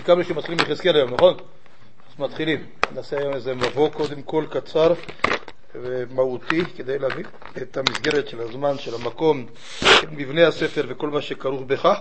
סיכמנו שמתחילים יחזקאל היום, נכון? אז מתחילים. נעשה היום איזה מבוא קודם כל קצר ומהותי כדי להביא את המסגרת של הזמן, של המקום, של מבנה הספר וכל מה שכרוך בכך.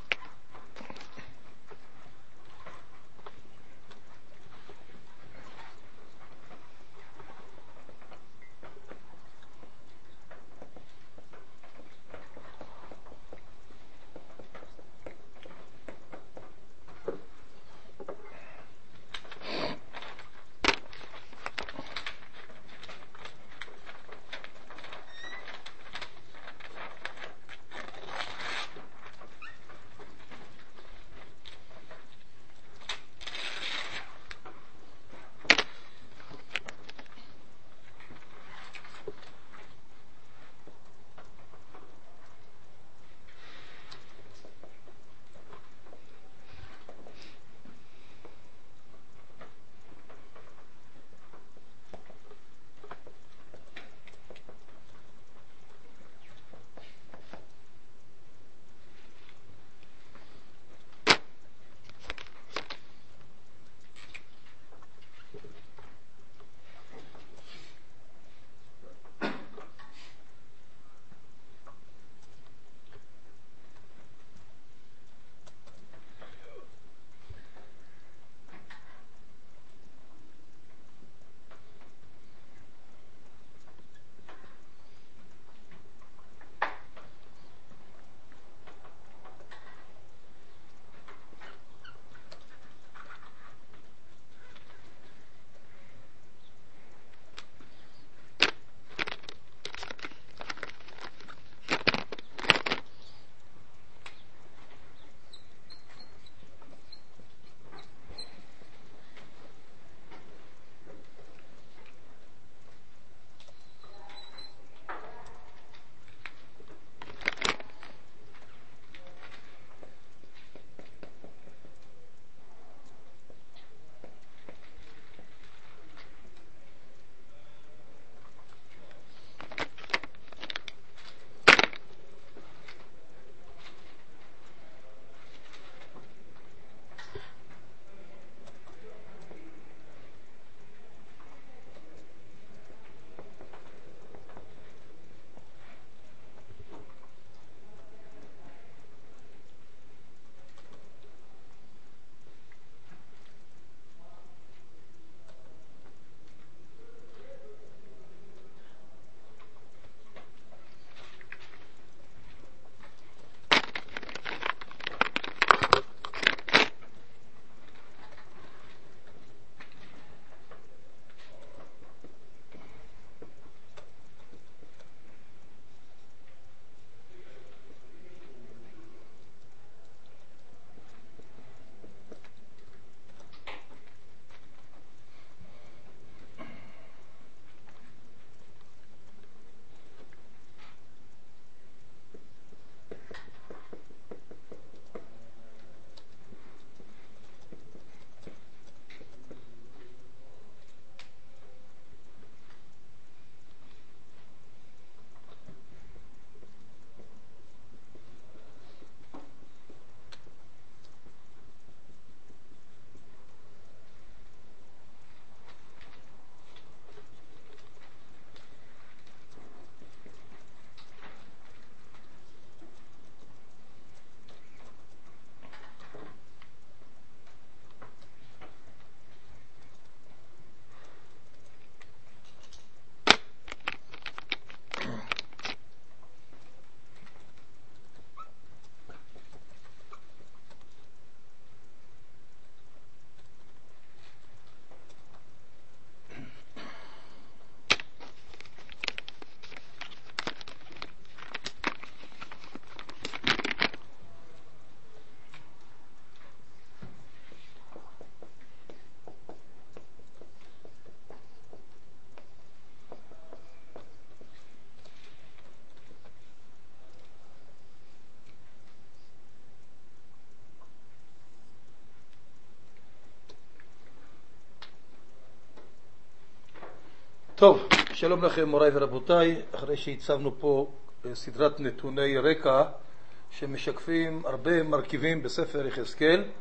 טוב, שלום לכם מוריי ורבותיי. אחרי שהצבנו פה סדרת נתוני רקע שמשקפים הרבה מרכיבים בספר יחזקאל,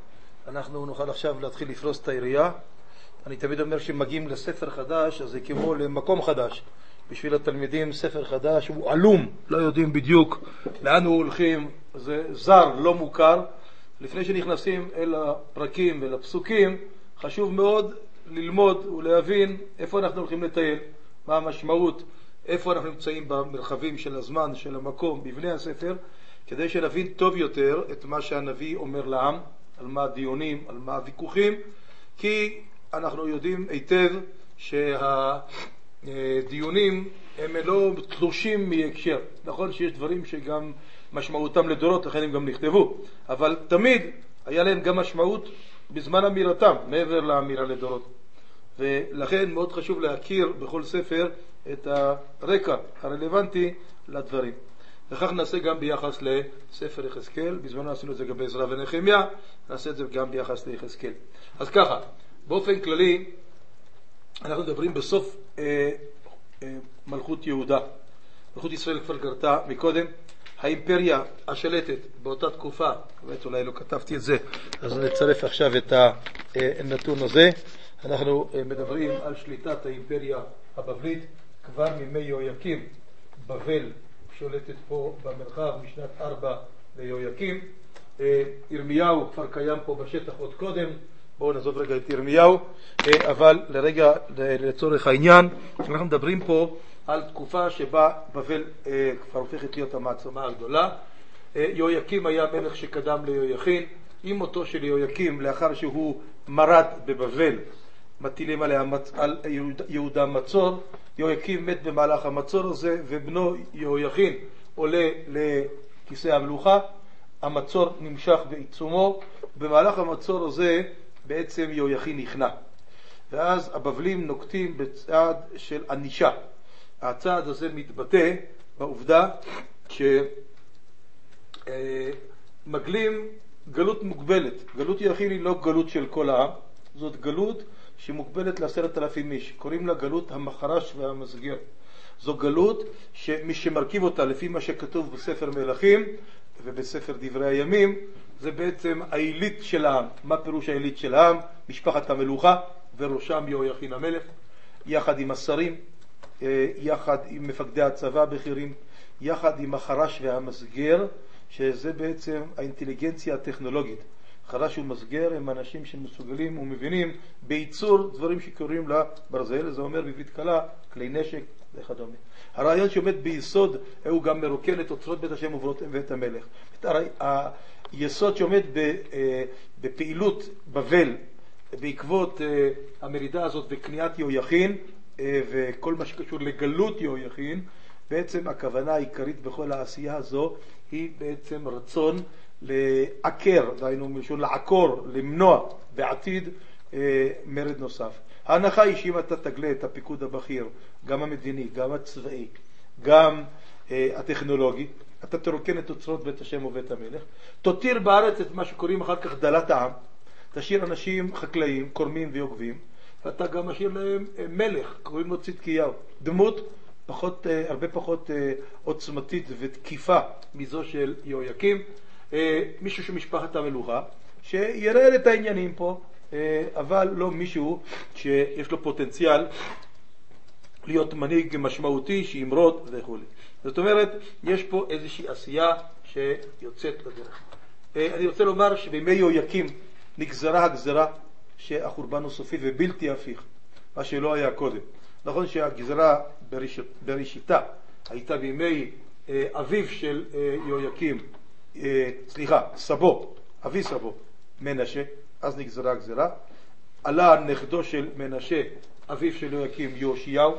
אנחנו נוכל עכשיו להתחיל לפרוס את העירייה. אני תמיד אומר שמגיעים לספר חדש, אז זה כמו למקום חדש. בשביל התלמידים ספר חדש הוא עלום, לא יודעים בדיוק לאן הוא הולכים, זה זר, לא מוכר. לפני שנכנסים אל הפרקים ואל הפסוקים, חשוב מאוד ללמוד ולהבין איפה אנחנו הולכים לטייל, מה המשמעות, איפה אנחנו נמצאים במרחבים של הזמן, של המקום, בבני הספר, כדי שנבין טוב יותר את מה שהנביא אומר לעם, על מה הדיונים, על מה הוויכוחים, כי אנחנו יודעים היטב שהדיונים הם לא תלושים מהקשר. נכון שיש דברים שגם משמעותם לדורות, לכן הם גם נכתבו, אבל תמיד היה להם גם משמעות בזמן אמירתם, מעבר לאמירה לדורות. ולכן מאוד חשוב להכיר בכל ספר את הרקע הרלוונטי לדברים. וכך נעשה גם ביחס לספר יחזקאל, בזמנו עשינו את זה גם בעזרא ונחמיה, נעשה את זה גם ביחס ליחזקאל. אז ככה, באופן כללי, אנחנו מדברים בסוף מלכות יהודה. מלכות ישראל כבר קרתה מקודם. האימפריה השלטת באותה תקופה, באמת אולי לא כתבתי את זה, אז נצרף עכשיו את הנתון הזה. אנחנו מדברים על שליטת האימפריה הבבלית כבר מימי יהויקים. בבל שולטת פה במרחב משנת 4 ליהויקים. ירמיהו כבר קיים פה בשטח עוד קודם, בואו נעזוב רגע את ירמיהו, אבל לצורך העניין אנחנו מדברים פה על תקופה שבה בבל כבר הופכת להיות המעצמה הגדולה. יהויקים היה מלך שקדם ליהויכין. עם מותו של יהויקים, לאחר שהוא מרד בבבל, מטילים על יהודה מצור. יהויקים מת במהלך המצור הזה, ובנו יהויכין עולה לכיסא המלוכה. המצור נמשך בעיצומו. במהלך המצור הזה בעצם יהויכין נכנע, ואז הבבלים נוקטים בצעד של ענישה. הצעד הזה מתבטא בעובדה שמגלים גלות מוגבלת. גלות יהויכין היא לא גלות של כל העם, זאת גלות שמוגבלת ל10,000 איש, קוראים לה גלות המחרש והמסגר. זו גלות שמי שמרכיב אותה לפי מה שכתוב בספר מלכים ובספר דברי הימים, זה בעצם העילית של העם. מה פירוש העילית של העם? משפחת המלוכה, וראשם יהויכין המלך, יחד עם השרים, יחד עם מפקדי הצבא הבכירים, יחד עם החרש והמסגר, שזה בעצם האינטליגנציה הטכנולוגית. חרש ומסגר הם אנשים שמסוגלים ומבינים בייצור דברים שקוראים לה ברזל, זה אומר בבית קלה, כלי נשק וכדומה. הרעיון שעומד ביסוד הוא גם מרוקן את אוצרות בית השם ובית המלך. היסוד שעומד בפעילות בבל בעקבות המרידה הזאת וקניית יהויכין וכל מה שקשור לגלות יהויכין, בעצם הכוונה העיקרית בכל העשייה הזו היא בעצם רצון לעקר, דהיינו מלשון לעקור, למנוע בעתיד מרד נוסף. ההנחה היא שאם אתה תגלה את הפיקוד הבכיר, גם המדיני, גם הצבאי, גם הטכנולוגי, אתה תרוקן את אוצרות בית השם ובית המלך, תותיר בארץ את מה שקוראים אחר כך דלת העם, תשאיר אנשים חקלאים, קורמים ויוגבים, ואתה גם משאיר להם מלך, קוראים לו צדקיהו, דמות הרבה פחות עוצמתית ותקיפה מזו של יהויקים, מישהו שמשפחת המלוכה, שיראה את העניינים פה, אבל לא מישהו שיש לו פוטנציאל להיות מנהיג משמעותי, שימרוד וכו'. זאת אומרת, יש פה איזושהי עשייה שיוצאת לדרך. אני רוצה לומר שבימי יהויקים נגזרה הגזרה שהחורבן הוא סופי ובלתי הפיך, מה שלא היה קודם. נכון שהגזרה בראשיתה הייתה בימי אביו של יהויקים, סבו, אבי סבו, מנשה, אז נגזרה הגזרה. עלה נכדו של מנשה, אביו של יהויקים, יהושיהו,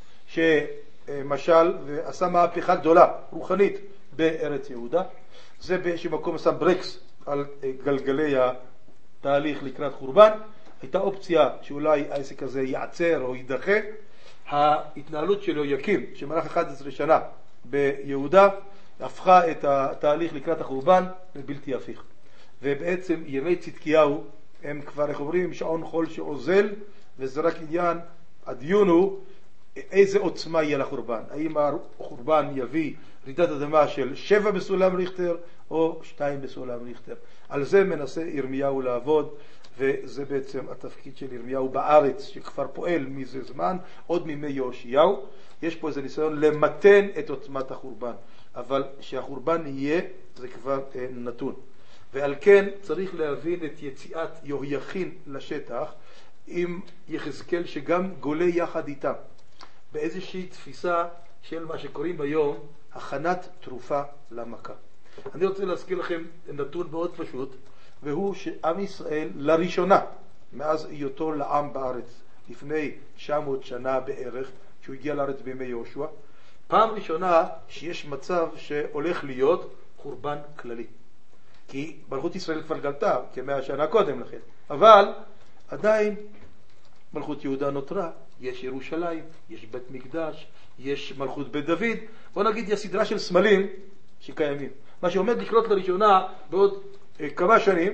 שמשל ועשה מהפכה גדולה, רוחנית, בארץ יהודה. זה באיזשהו מקום שם ברקס על גלגלי התהליך לקראת חורבן. הייתה אופציה שאולי העסק הזה יעצר או יידחה. ההתנהלות של יהויקים, שמלך 11 שנה ביהודה, הפכה את התהליך לקראת החורבן לבלתי הפיך. ובעצם ימי צדקיהו הם כבר, איך אומרים, שעון חול שאוזל, וזה רק עניין, הדיון הוא איזה עוצמה יהיה לחורבן. האם החורבן יביא רעידת אדמה של 7 בסולם ריכטר או 2 בסולם ריכטר. על זה מנסה ירמיהו לעבוד, וזה בעצם התפקיד של ירמיהו בארץ, שכבר פועל מזה זמן, עוד מימי יהושיהו. יש פה איזה ניסיון למתן את עוצמת החורבן, אבל שהחורבן יהיה זה כבר נתון. ועל כן צריך להבין את יציאת יהויכין לשטח עם יחזקאל שגם גולה יחד איתם, באיזושהי תפיסה של מה שקוראים היום הכנת תרופה למכה. אני רוצה להזכיר לכם נתון מאוד פשוט, והוא שעם ישראל לראשונה מאז היותו לעם בארץ לפני 900 שנה בערך, שהוא הגיע לארץ בימי יהושע, פעם ראשונה שיש מצב שהולך להיות חורבן כללי. כי מלכות ישראל כבר גלתה כ100 שנה קודם לכן, אבל עדיין מלכות יהודה נותרה, יש ירושלים, יש בית מקדש, יש מלכות בית דוד, בוא נגיד יש סדרה של סמלים שקיימים. מה שעומד לקרות לראשונה בעוד כמה שנים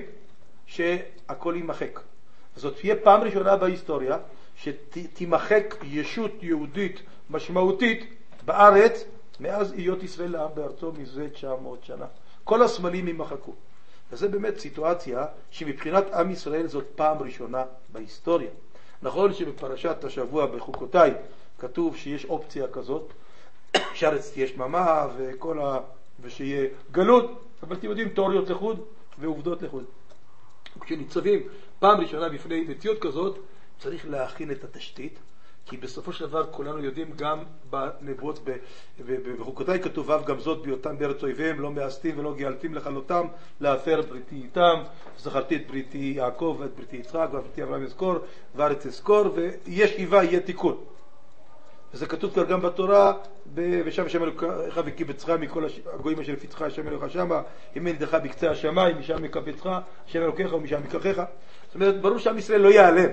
שהכל יימחק. זאת תהיה פעם ראשונה בהיסטוריה שתימחק ישות יהודית משמעותית בארץ מאז היות ישראל לעם בארצו מזה 900 שנה. כל הסמלים יימחקו. וזה באמת סיטואציה שמבחינת עם ישראל זאת פעם ראשונה בהיסטוריה. נכון שבפרשת השבוע בחוקותיי כתוב שיש אופציה כזאת, שארץ תהיה שממה ושיהיה גלות, אבל אתם יודעים תיאוריות לחוד ועובדות לחוד. כשניצבים פעם ראשונה בפני מציאות כזאת, צריך להכין את התשתית, כי בסופו של דבר כולנו יודעים גם בנבואות, בחוקותיי כתוב גם זאת בהיותם בארץ אויביהם, לא מאסתים ולא גאלתים לכלותם, להפר בריתי איתם, זכרתי את בריתי יעקב ואת בריתי יצחק ואת בריתי אברהם אזכור וארץ אזכור, ויש שיבה יהיה תיקון. וזה כתוב כבר גם בתורה, ושם השם אלוהיך וקיבצך מכל הגויים אשר לפתחך, השם אלוהיך שמה, אם ידך בקצה השמיים, משם יקבצך, השם אלוהיך ומשם ייקחך. זאת אומרת, ברור שעם ישראל לא ייעלם,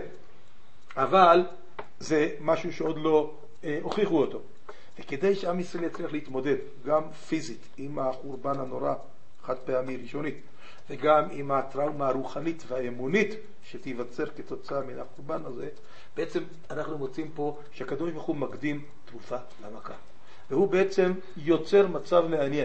אבל זה משהו שעוד לא הוכיחו אותו. וכדי שעם ישראל יצליח להתמודד גם פיזית עם החורבן הנורא, חד פעמי ראשונית, וגם עם הטראומה הרוחנית והאמונית שתיווצר כתוצאה מן החורבן הזה, בעצם אנחנו מוצאים פה שהקדוש ברוך הוא מקדים תרופה למכה. והוא בעצם יוצר מצב מעניין,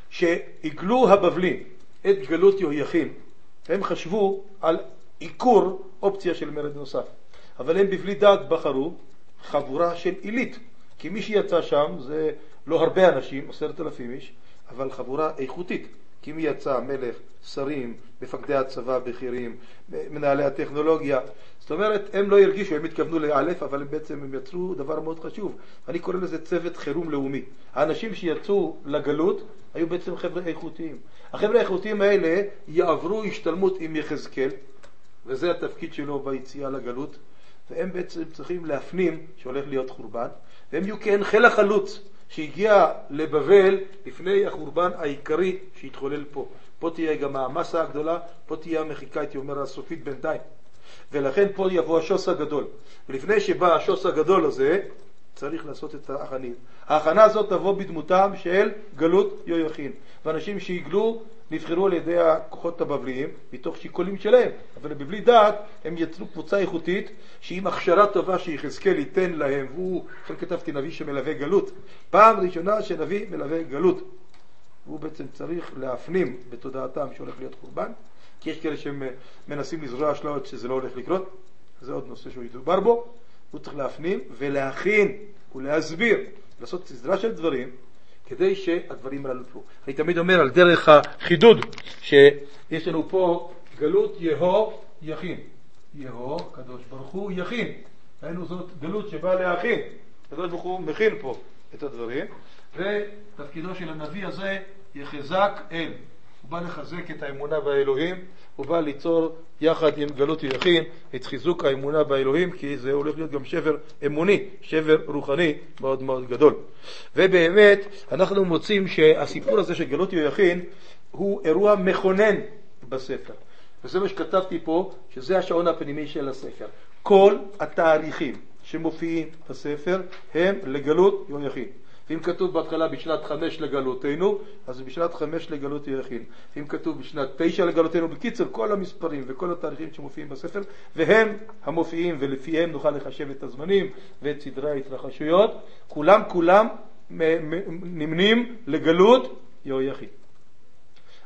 שהגלו הבבלים את גלות יהויכין, הם חשבו על עיקור אופציה של מרד נוסף. אבל הם בבלי דעת בחרו חבורה של עילית, כי מי שיצא שם זה לא הרבה אנשים, 10,000 איש, אבל חבורה איכותית. כי מי יצא? מלך, שרים, מפקדי הצבא, בכירים, מנהלי הטכנולוגיה. זאת אומרת, הם לא הרגישו, הם התכוונו לאלף, אבל הם יצרו דבר מאוד חשוב. אני קורא לזה צוות חירום לאומי. האנשים שיצאו לגלות היו בעצם חבר'ה איכותיים. החבר'ה האיכותיים האלה יעברו השתלמות עם יחזקאל, וזה התפקיד שלו ביציאה לגלות, והם בעצם צריכים להפנים שהולך להיות חורבן, והם יהיו כאין חיל החלוץ שהגיע לבבל לפני החורבן העיקרי שהתחולל פה. פה תהיה גם המסה הגדולה, פה תהיה המחיקה, הייתי אומר, הסופית בינתיים. ולכן פה יבוא השוס הגדול. ולפני שבא השוס הגדול הזה, צריך לעשות את ההכנים. ההכנה הזאת תבוא בדמותם של גלות יהויכין. ואנשים שיגלו נבחרו על ידי הכוחות הבבליים מתוך שיקולים שלהם. אבל בבלי דעת הם יצרו קבוצה איכותית שעם הכשרה טובה שיחזקאל ייתן להם. והוא, כתבתי נביא שמלווה גלות. פעם ראשונה שנביא מלווה גלות. הוא בעצם צריך להפנים בתודעתם שהולך להיות חורבן. כי יש כאלה שמנסים לזרוע אשליות שזה לא הולך לקרות. זה עוד נושא שהוא ידובר בו. הוא צריך להפנים ולהכין ולהסביר, לעשות סדרה של דברים כדי שהדברים הללו יקרו. אני תמיד אומר על דרך החידוד שיש לנו פה גלות יהויכין. יהו, קדוש ברוך הוא יכין. ראינו זאת גלות שבאה להכין. קדוש ברוך הוא מכין פה את הדברים, ותפקידו של הנביא הזה יחזק אל. הוא בא לחזק את האמונה באלוהים, הוא בא ליצור יחד עם גלות יהויכין את חיזוק האמונה באלוהים, כי זה הולך להיות גם שבר אמוני, שבר רוחני מאוד מאוד גדול. ובאמת אנחנו מוצאים שהסיפור הזה של גלות יהויכין הוא אירוע מכונן בספר. וזה מה שכתבתי פה, שזה השעון הפנימי של הספר. כל התאריכים שמופיעים בספר הם לגלות יהויכין. ואם כתוב בהתחלה בשנת 5 לגלותנו, אז בשנת 5 לגלות יהויכין. ואם כתוב בשנת 9 לגלותנו, בקיצר כל המספרים וכל התאריכים שמופיעים בספר, והם המופיעים ולפיהם נוכל לחשב את הזמנים ואת סדרי ההתרחשויות, כולם נמנים לגלות יהויכין.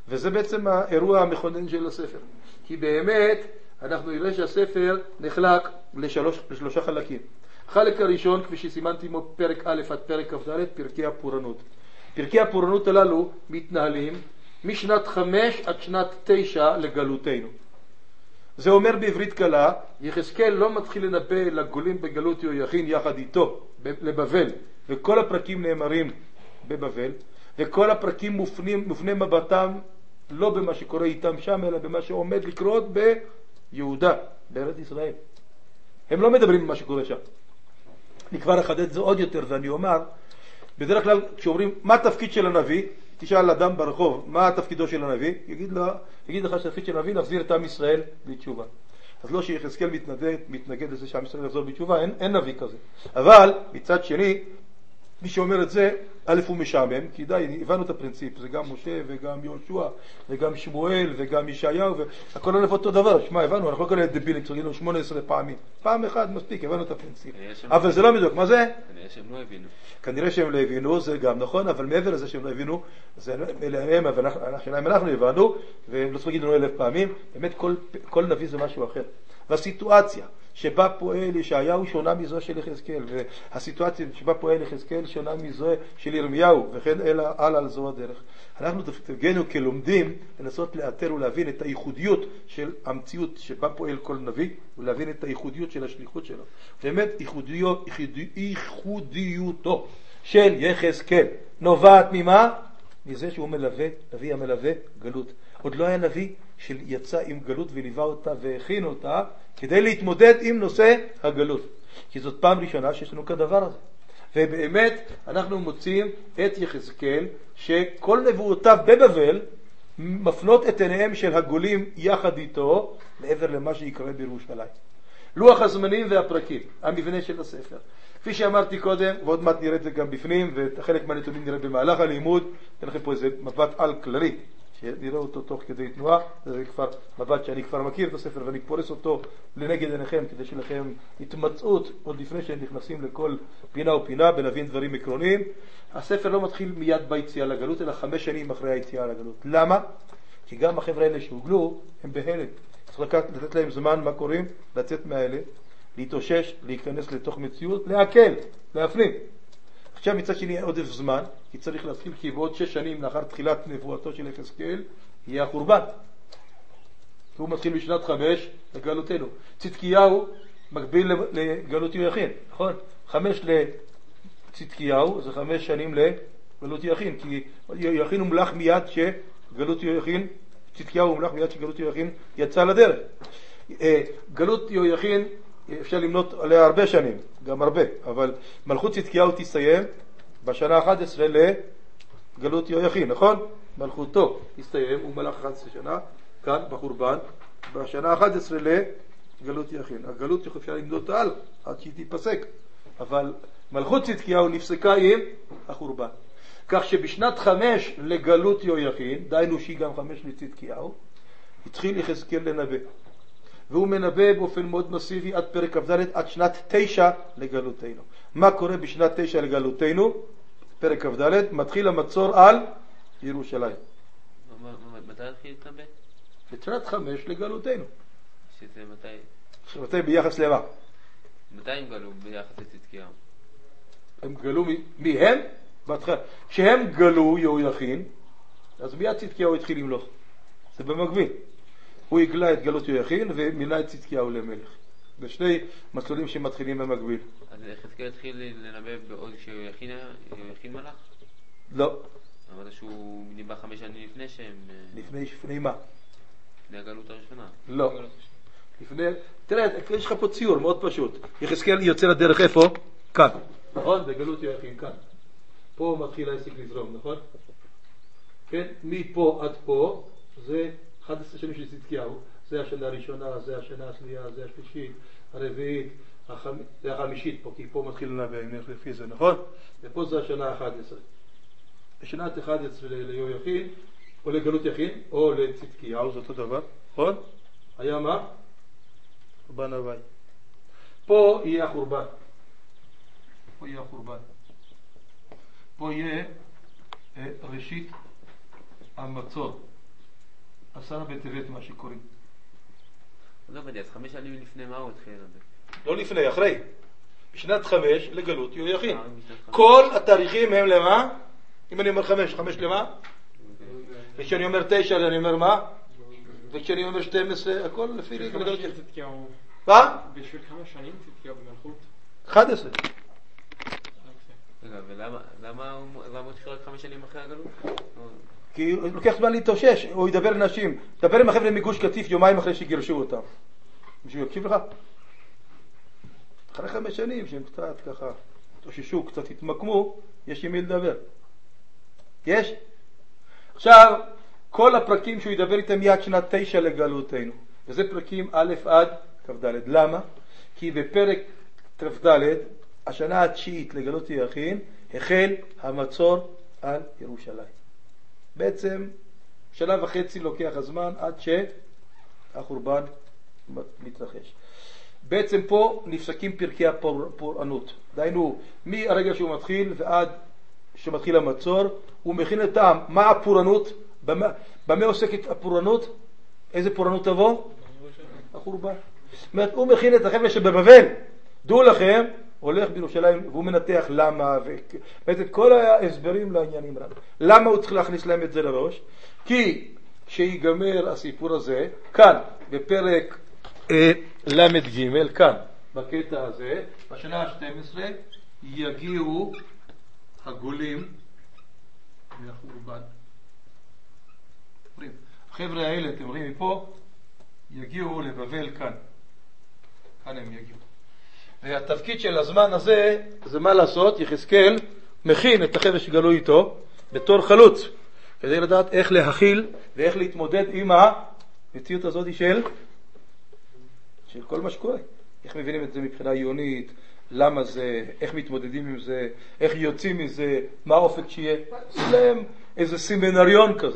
וזה בעצם האירוע המכונן של הספר. כי באמת אנחנו נראה שהספר נחלק לשלושה חלקים. החלק הראשון, כפי שסימנתי בו פרק א' עד פרק כ"ד, פרקי הפורענות. פרקי הפורענות הללו מתנהלים משנת 5 עד שנת 9 לגלותנו. זה אומר בעברית קלה, יחזקאל לא מתחיל לנבא לגולים בגלות יהויכין יחד איתו לבבל, וכל הפרקים נאמרים בבבל, וכל הפרקים מופנים מבטם לא במה שקורה איתם שם, אלא במה שעומד לקרות ביהודה, בארץ ישראל. הם לא מדברים במה שקורה שם. אני כבר אחדד את זה עוד יותר, ואני אומר, בדרך כלל כשאומרים מה התפקיד של הנביא, תשאל אדם ברחוב מה תפקידו של הנביא, יגיד לך שהתפקיד של הנביא להחזיר את עם ישראל בתשובה. אז לא שיחזקאל מתנגד לזה שעם ישראל יחזור בתשובה, אין נביא כזה. אבל מצד שני, מי שאומר את זה, א' הוא משעמם, כי די, הבנו את הפרינציפ, זה גם משה וגם יהושע וגם שמואל וגם ישעיהו, והכל הולך אותו דבר. שמע, הבנו, אנחנו לא כאלה דבילים, צריכים 18 פעמים. פעם אחת מספיק, הבנו את הפרינציפ. אבל זה לא מדויק, מה זה? כנראה שהם לא הבינו. כנראה שהם לא הבינו, זה גם נכון, אבל מעבר לזה שהם לא הבינו, זה אליהם, אבל אנחנו הבנו, והם לא צריכים להגיד לנו 1000 פעמים, באמת כל נביא זה משהו אחר. והסיטואציה שבה פועל ישעיהו שונה מזו של יחזקאל, והסיטואציה שבה פועל יחזקאל שונה מזו של ירמיהו, וכן הלאה על זו הדרך. אנחנו תפקידנו כלומדים לנסות לאתר ולהבין את הייחודיות של המציאות שבה פועל כל נביא, ולהבין את הייחודיות של השליחות שלו. באמת ייחודיותו של יחזקאל נובעת ממה? מזה שהוא מלווה, נביא המלווה גלות. עוד לא היה נביא שיצא עם גלות וליווה אותה והכין אותה כדי להתמודד עם נושא הגלות. כי זאת פעם ראשונה שיש לנו כדבר הזה. ובאמת אנחנו מוצאים את יחזקאל שכל נבואותיו בבבל מפנות את עיניהם של הגולים יחד איתו מעבר למה שיקרה בירושלים. לוח הזמנים והפרקים, המבנה של הספר. כפי שאמרתי קודם, ועוד מעט נראה את זה גם בפנים, וחלק מהנתונים נראה במהלך הלימוד, אתן לכם פה איזה מבט על כללי, שנראה אותו תוך כדי תנועה. זה כבר מבט שאני כבר מכיר את הספר, ואני פורס אותו לנגד עיניכם, כדי שלכם התמצאות עוד לפני שהם נכנסים לכל פינה ופינה, בלהבין דברים עקרוניים. הספר לא מתחיל מיד ביציאה לגלות, אלא 5 שנים אחרי היציאה לגלות. למה? כי גם החבר'ה האלה שהוגלו, הם בהלם. צריך לתת להם זמן, מה קוראים? לצאת מהאלה, להתאושש, להיכנס לתוך מציאות, להקל, להפנים. עכשיו מצד שני עודף זמן, כי צריך להתחיל, כי בעוד 6 שנים לאחר תחילת נבואתו של יחזקאל, יהיה החורבן. הוא מתחיל בשנת 5 לגלותנו. צדקיהו מקביל לגלות יהויכין, נכון? 5 לצדקיהו, זה 5 שנים לגלות יהויכין, כי יהויכין הוא מלך מיד שגלות יהויכין, צדקיהו הוא מלך מיד שגלות יהויכין יצא לדרך. גלות יהויכין אפשר למנות עליה הרבה שנים, גם הרבה, אבל מלכות צדקיהו תסתיים בשנה 11 לגלות יהויכין, נכון? מלכותו תסתיים, הוא מלך 11 שנה, כאן בחורבן, בשנה 11 לגלות יהויכין. הגלות אפשר למנות עד שהיא תיפסק, אבל מלכות צדקיהו נפסקה עם החורבן. כך שבשנת 5 לגלות יהויכין, דיינו שהיא גם 5 לצדקיהו, התחיל יחזקאל לנבא. והוא מנבא באופן מאוד מסיבי עד פרק כ"ד, עד שנת 9 לגלותנו. מה קורה בשנת 9 לגלותנו? פרק כ"ד, מתחיל המצור על ירושלים. מתי התחיל להתנבא? בשנת 5 לגלותנו. שזה מתי? מתי ביחס למה? מתי הם גלו ביחס לצדקיהו? הם גלו מי הם? בהתחלה. כשהם גלו יהויכין, אז מיד צדקיהו התחיל למלוך. זה במקביל. הוא הגלה את גלות יהויכין ומינה את צדקיהו למלך. זה 2 מסלולים שמתחילים במקביל. אז יחזקאל התחיל לנבא בעוד כשיהויכין מלך? לא. אמרת שהוא ניבא 5 שנים לפני שהם... לפני מה? לפני הגלות הראשונה. לא. לפני... תראה, יש לך פה ציור מאוד פשוט. יחזקאל יוצא לדרך איפה? כאן. נכון? בגלות יהויכין כאן. פה מתחיל העסק לזרום, נכון? כן? מפה עד פה זה 11 שנים של צדקיהו. זה השנה הראשונה, זה השנה השנייה, זה השלישית, הרביעית, זה החמישית פה, כי פה מתחיל לנבא, לפי זה, נכון? ופה זה השנה ה-11. בשנת 11 ליהויכין, או לגלות יהויכין, או לצדקיהו, זה אותו דבר, נכון? היה מה? חורבן הבית. פה יהיה החורבן. פה יהיה החורבן. פה יהיה ראשית המצור. 10 בטבת מה שקוראים. לא הבנתי, אז 5 שנים לפני מה הוא התחיל לדבר? לא לפני, אחרי. בשנת 5 לגלות יהויכין. כל התאריכים הם למה? אם אני אומר 5, 5 למה? וכשאני אומר 9 אני אומר מה? וכשאני אומר 12, הכל לפי לגלות יהויכין. מה? בשביל כמה שנים תתקיע במלכות? 11. רגע, ולמה הוא התחיל רק 5 שנים אחרי הגלות? כי הוא לוקח זמן להתאושש, הוא ידבר לנשים, דבר עם החבר'ה מגוש קטיף יומיים אחרי שגירשו אותם. מישהו יקשיב לך? אחרי 5 שנים שהם קצת ככה התאוששו, קצת התמקמו, יש עם מי לדבר. יש? עכשיו, כל הפרקים שהוא ידבר איתם מיד שנת 9 לגלותנו, וזה פרקים א' עד כ"ד. למה? כי בפרק כ"ד, השנה התשיעית לגלות יהויכין, החל המצור על ירושלים. בעצם 1.5 שנה לוקח הזמן עד שהחורבן מתרחש. בעצם פה נפסקים פרקי הפורענות. דהיינו, מהרגע שהוא מתחיל ועד שמתחיל המצור, הוא מכין את העם. מה הפורענות? במה עוסקת הפורענות? איזה פורענות תבוא? החורבן. זאת אומרת, הוא מכין את החבר'ה שבבבל. דעו לכם, הולך בירושלים והוא מנתח למה, ובאמת כל ההסברים לעניינים רב. למה הוא צריך להכניס להם את זה לראש? כי כשיגמר הסיפור הזה, כאן בפרק למד ג', כאן בקטע הזה, בשנה ה-12 יגיעו הגולים מהחורבן. החבר'ה האלה, אתם רואים מפה, יגיעו לבבל כאן. כאן הם יגיעו. והתפקיד של הזמן הזה זה מה לעשות? יחזקאל מכין את החבר'ה שגלו איתו בתור חלוץ, כדי לדעת איך להכיל ואיך להתמודד עם המציאות הזאת של כל מה שקורה. איך מבינים את זה מבחינה עיונית, למה זה, איך מתמודדים עם זה, איך יוצאים מזה, מה האופק שיהיה. זה להם איזה סימנריון כזה.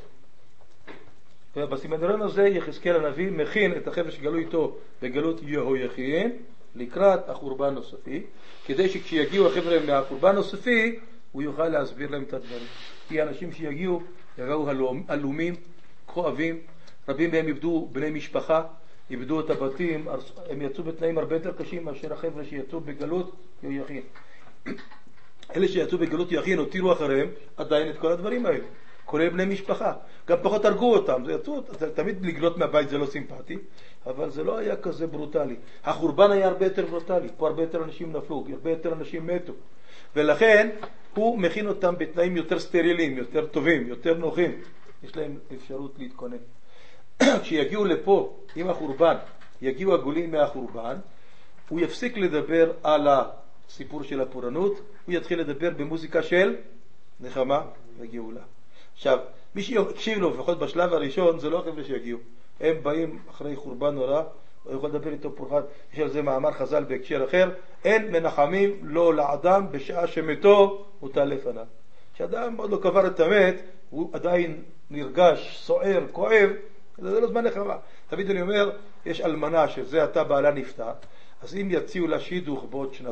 ובסימנריון הזה יחזקאל הנביא מכין את החבר'ה שגלו איתו בגלות יהויכין לקראת החורבן הסופי, כדי שכשיגיעו החבר'ה מהחורבן הסופי הוא יוכל להסביר להם את הדברים. כי האנשים שיגיעו יבואו הלאומים, כואבים, רבים מהם איבדו בני משפחה, איבדו את הבתים, הם יצאו בתנאים הרבה יותר קשים מאשר החבר'ה שיצאו בגלות יהויכין. אלה שיצאו בגלות יהויכין הותירו אחריהם עדיין את כל הדברים האלה, כולל בני משפחה. גם פחות הרגו אותם, זה יצאו, תמיד לגלות מהבית זה לא סימפטי, אבל זה לא היה כזה ברוטלי. החורבן היה הרבה יותר ברוטלי, פה הרבה יותר אנשים נפלו, הרבה יותר אנשים מתו. ולכן הוא מכין אותם בתנאים יותר סטרילים, יותר טובים, יותר נוחים. יש להם אפשרות להתכונן. כשיגיעו לפה עם החורבן, יגיעו הגולים מהחורבן, הוא יפסיק לדבר על הסיפור של הפורענות, הוא יתחיל לדבר במוזיקה של נחמה וגאולה. עכשיו, מי שיקשיב לו, לפחות בשלב הראשון, זה לא החבר'ה שיגיעו. הם באים אחרי חורבן נורא, הוא יכול לדבר איתו פורחן. יש על זה מאמר חז"ל בהקשר אחר, אין מנחמים לא לאדם בשעה שמתו הוטל לפניו. כשאדם עוד לא קבר את המת, הוא עדיין נרגש, סוער, כואב, זה לא זמן נחמה. תמיד אני אומר, יש אלמנה שזה עתה בעלה נפטר, אז אם יציעו לה שידוך בעוד 2-3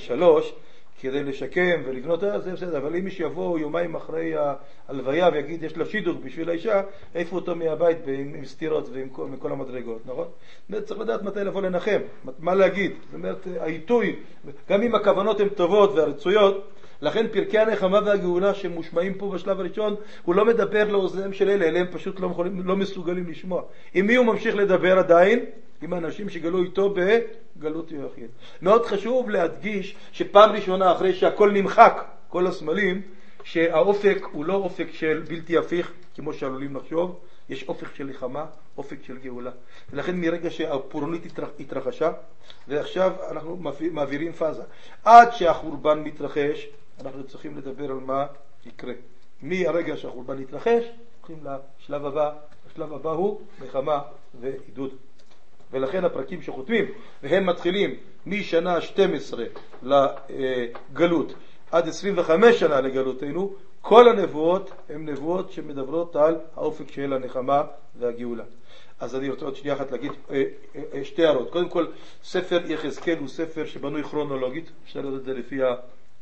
כדי לשקם ולבנות, זה בסדר. אבל אם מי שיבוא יומיים אחרי ההלוויה ויגיד יש לה שידוך בשביל האישה, העיפו אותו מהבית עם סתירות ועם כל המדרגות, נכון? צריך לדעת מתי לבוא לנחם, מה להגיד. זאת אומרת, העיתוי, גם אם הכוונות הן טובות והרצויות, לכן פרקי הנחמה והגאולה שמושמעים פה בשלב הראשון, הוא לא מדבר לאוזניהם של אלה הם פשוט לא מסוגלים לשמוע. עם מי הוא ממשיך לדבר עדיין? עם האנשים שגלו איתו בגלות יהויכין. מאוד חשוב להדגיש שפעם ראשונה אחרי שהכל נמחק, כל הסמלים, שהאופק הוא לא אופק של בלתי הפיך, כמו שעלולים לחשוב, יש אופק של נחמה, אופק של גאולה. ולכן מרגע שהפורענות התרחשה, ועכשיו אנחנו מעבירים פאזה. עד שהחורבן מתרחש, אנחנו צריכים לדבר על מה יקרה. מהרגע שהחורבן יתרחש, הולכים לשלב הבא. השלב הבא הוא נחמה ועידוד. ולכן הפרקים שחותמים, והם מתחילים משנה 12 לגלות עד 25 שנה לגלותנו, כל הנבואות הן נבואות שמדברות על האופק של הנחמה והגאולה. אז אני רוצה עוד שנייה אחת להגיד שתי הערות. קודם כל, ספר יחזקאל הוא ספר שבנוי כרונולוגית, אפשר לדעת את זה לפי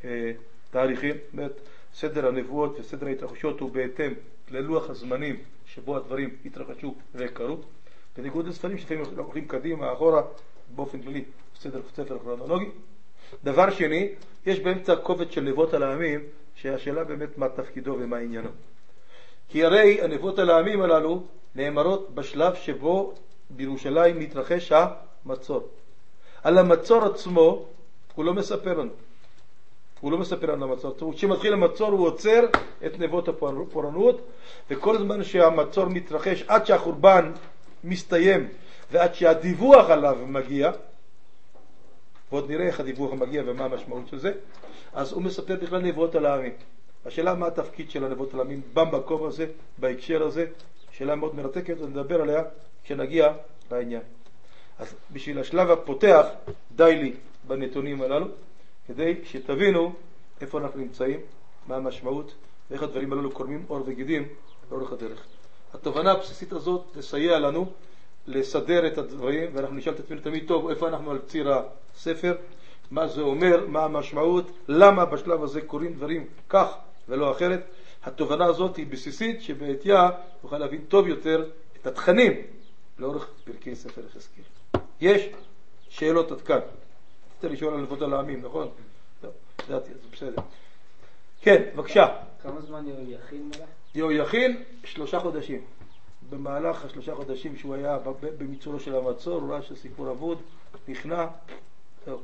התאריכים, סדר הנבואות וסדר ההתרחשויות הוא בהתאם ללוח הזמנים שבו הדברים התרחשו וקרו, בניגוד לספרים שלפעמים הולכים קדימה, אחורה, באופן כללי, ספר כרונולוגי. דבר שני, יש באמצע קובץ של נבואות על העמים, שהשאלה באמת מה תפקידו ומה עניינו. כי הרי הנבואות על העמים הללו נאמרות בשלב שבו בירושלים מתרחש המצור. על המצור עצמו הוא לא מספר לנו. הוא לא מספר לנו המצור. כשמתחיל המצור הוא עוצר את נבואות הפורענות, וכל זמן שהמצור מתרחש עד שהחורבן מסתיים ועד שהדיווח עליו מגיע, ועוד נראה איך הדיווח מגיע ומה המשמעות של זה, אז הוא מספר בכלל נבואות על העמים. השאלה מה התפקיד של הנבואות על העמים במקום הזה, בהקשר הזה, שאלה מאוד מרתקת, ונדבר עליה כשנגיע לעניין. אז בשביל השלב הפותח די לי בנתונים הללו, כדי שתבינו איפה אנחנו נמצאים, מה המשמעות, ואיך הדברים הללו קורמים אור וגידים לאורך הדרך. התובנה הבסיסית הזאת תסייע לנו לסדר את הדברים, ואנחנו נשאל את עצמנו תמיד טוב איפה אנחנו על ציר הספר, מה זה אומר, מה המשמעות, למה בשלב הזה קוראים דברים כך ולא אחרת. התובנה הזאת היא בסיסית שבעתיה נוכל להבין טוב יותר את התכנים לאורך פרקי ספר יחזקאל. יש שאלות עד כאן. רציתי לשאול על נבואות על העמים, נכון? לא, ידעתי, זה בסדר. כן, בבקשה. כמה זמן יהויכין מלך? יהויכין 3 חודשים. במהלך 3 חודשים שהוא היה במצורו של המצור, הוא ראה שסיפור אבוד, נכנע. טוב.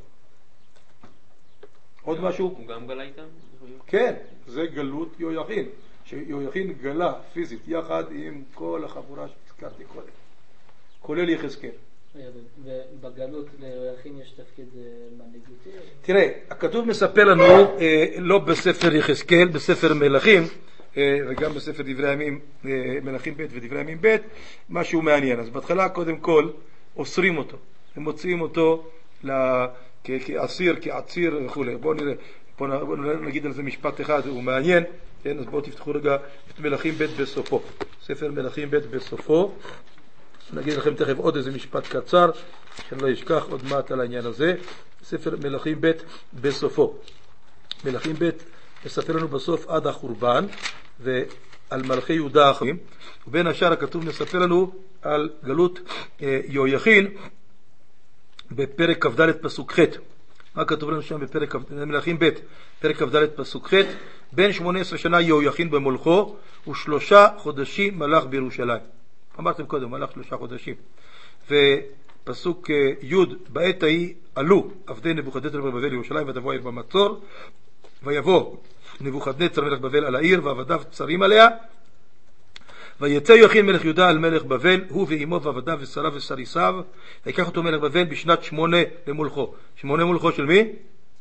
עוד משהו? הוא גם גלה איתם? כן, זה גלות יהויכין. שיהויכין גלה פיזית יחד עם כל החבורה שהזכרתי קודם. כולל יחזקאל. ובגלות ליהויכין יש תפקיד מנהיגותי? תראה, הכתוב מספר לנו, לא בספר יחזקאל, בספר מלכים, וגם בספר דברי הימים, מלכים ב' ודברי הימים ב', משהו מעניין. אז בהתחלה קודם כל אוסרים אותו, הם מוציאים אותו כאסיר, כעציר וכו'. בואו נגיד על זה משפט אחד, הוא מעניין. כן, אז בואו תפתחו רגע את מלכים ב' בסופו, ספר מלכים ב' בסופו. נגיד לכם תכף עוד איזה משפט קצר, שאני לא אשכח עוד מעט על העניין הזה. ספר מלכים ב' בסופו. מלכים ב' מספר לנו בסוף עד החורבן, ועל מלכי יהודה האחרים, ובין השאר הכתוב מספר לנו על גלות יהויכין בפרק כ"ד פסוק ח'. מה כתוב לנו שם בפרק מלכים ב' פרק כ"ד פסוק ח'? בין 18 שנה יהויכין במולכו, ו3 חודשים מלך בירושלים. אמרתם קודם, מלך 3 חודשים. ופסוק י' בעת ההיא עלו עבדי נבוכדנצר מלך בבל לירושלים, ותבוא העיר במצור, ויבוא נבוכדנצר מלך בבל על העיר, ועבדיו צרים עליה, ויצא יהויכין מלך יהודה על מלך בבל, הוא ואימו ועבדיו ושריו וסריסיו, ויקח אותו מלך בבל בשנת 8 למולכו. 8 למולכו של מי?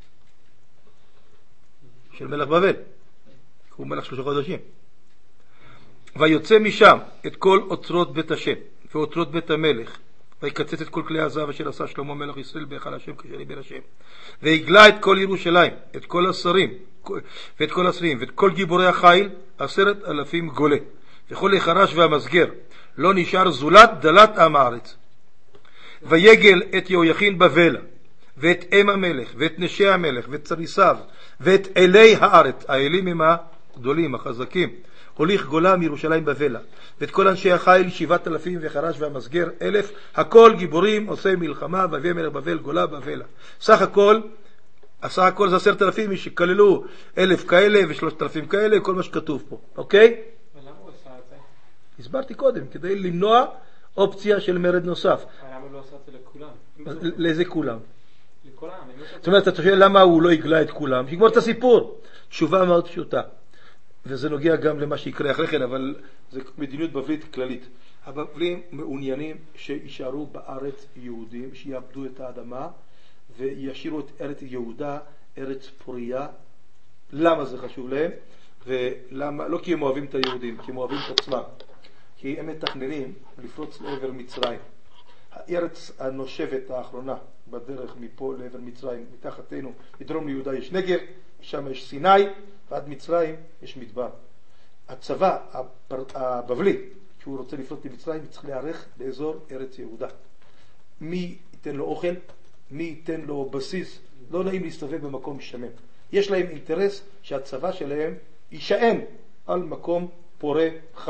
של מלך בבל. הוא מלך 3 חודשים. ויוצא משם את כל אוצרות בית השם ואוצרות בית המלך, ויקצץ את כל כלי הזהב אשר עשה שלמה מלך ישראל בהיכל השם כשלי בית השם, והגלה את כל ירושלים, את כל השרים ואת כל השרים ואת כל גיבורי החיל, 10,000 גולה, וכל החרש והמסגר, לא נשאר זולת דלת עם הארץ. ויגל את יהויכין בבלה, ואת אם המלך, ואת נשי המלך, ואת צריסיו, ואת אלי הארץ. האלים הם הגדולים, החזקים. הוליך גולה מירושלים בבלה, ואת כל אנשי החיל 7,000 וחרש והמסגר 1,000, הכל גיבורים עושי מלחמה, והביא מלך בבל גולה בבלה. סך הכל זה 10,000 שכללו 1,000 כאלה ו3,000 כאלה, כל מה שכתוב פה, אוקיי? ולמה הוא עשה את זה? הסברתי קודם, כדי למנוע אופציה של מרד נוסף. למה הוא לא עשה את זה לכולם? לאיזה כולם? לכל העם. זאת אומרת, אתה שואל למה הוא לא יגלה את כולם? שיגמור את הסיפור. תשובה מאוד פשוטה. וזה נוגע גם למה שיקרה אחרי כן, אבל זה מדיניות בבלית כללית. הבבלים מעוניינים שישארו בארץ יהודים, שיאבדו את האדמה וישאירו את ארץ יהודה, ארץ פוריה. למה זה חשוב להם? ולמה? לא כי הם אוהבים את היהודים, כי הם אוהבים את עצמם. כי הם מתכננים לפרוץ לעבר מצרים. הארץ הנושבת האחרונה בדרך מפה לעבר מצרים, מתחתנו, מדרום ליהודה יש נגב, שם יש סיני, ועד מצרים יש מדבר. הצבא הבבלי, שהוא רוצה לפרוץ למצרים, צריך להיערך באזור ארץ יהודה. מי ייתן לו אוכל? מי ייתן לו בסיס? לא נעים להסתובב במקום משמם. יש להם אינטרס שהצבא שלהם יישען על מקום פורה, חי,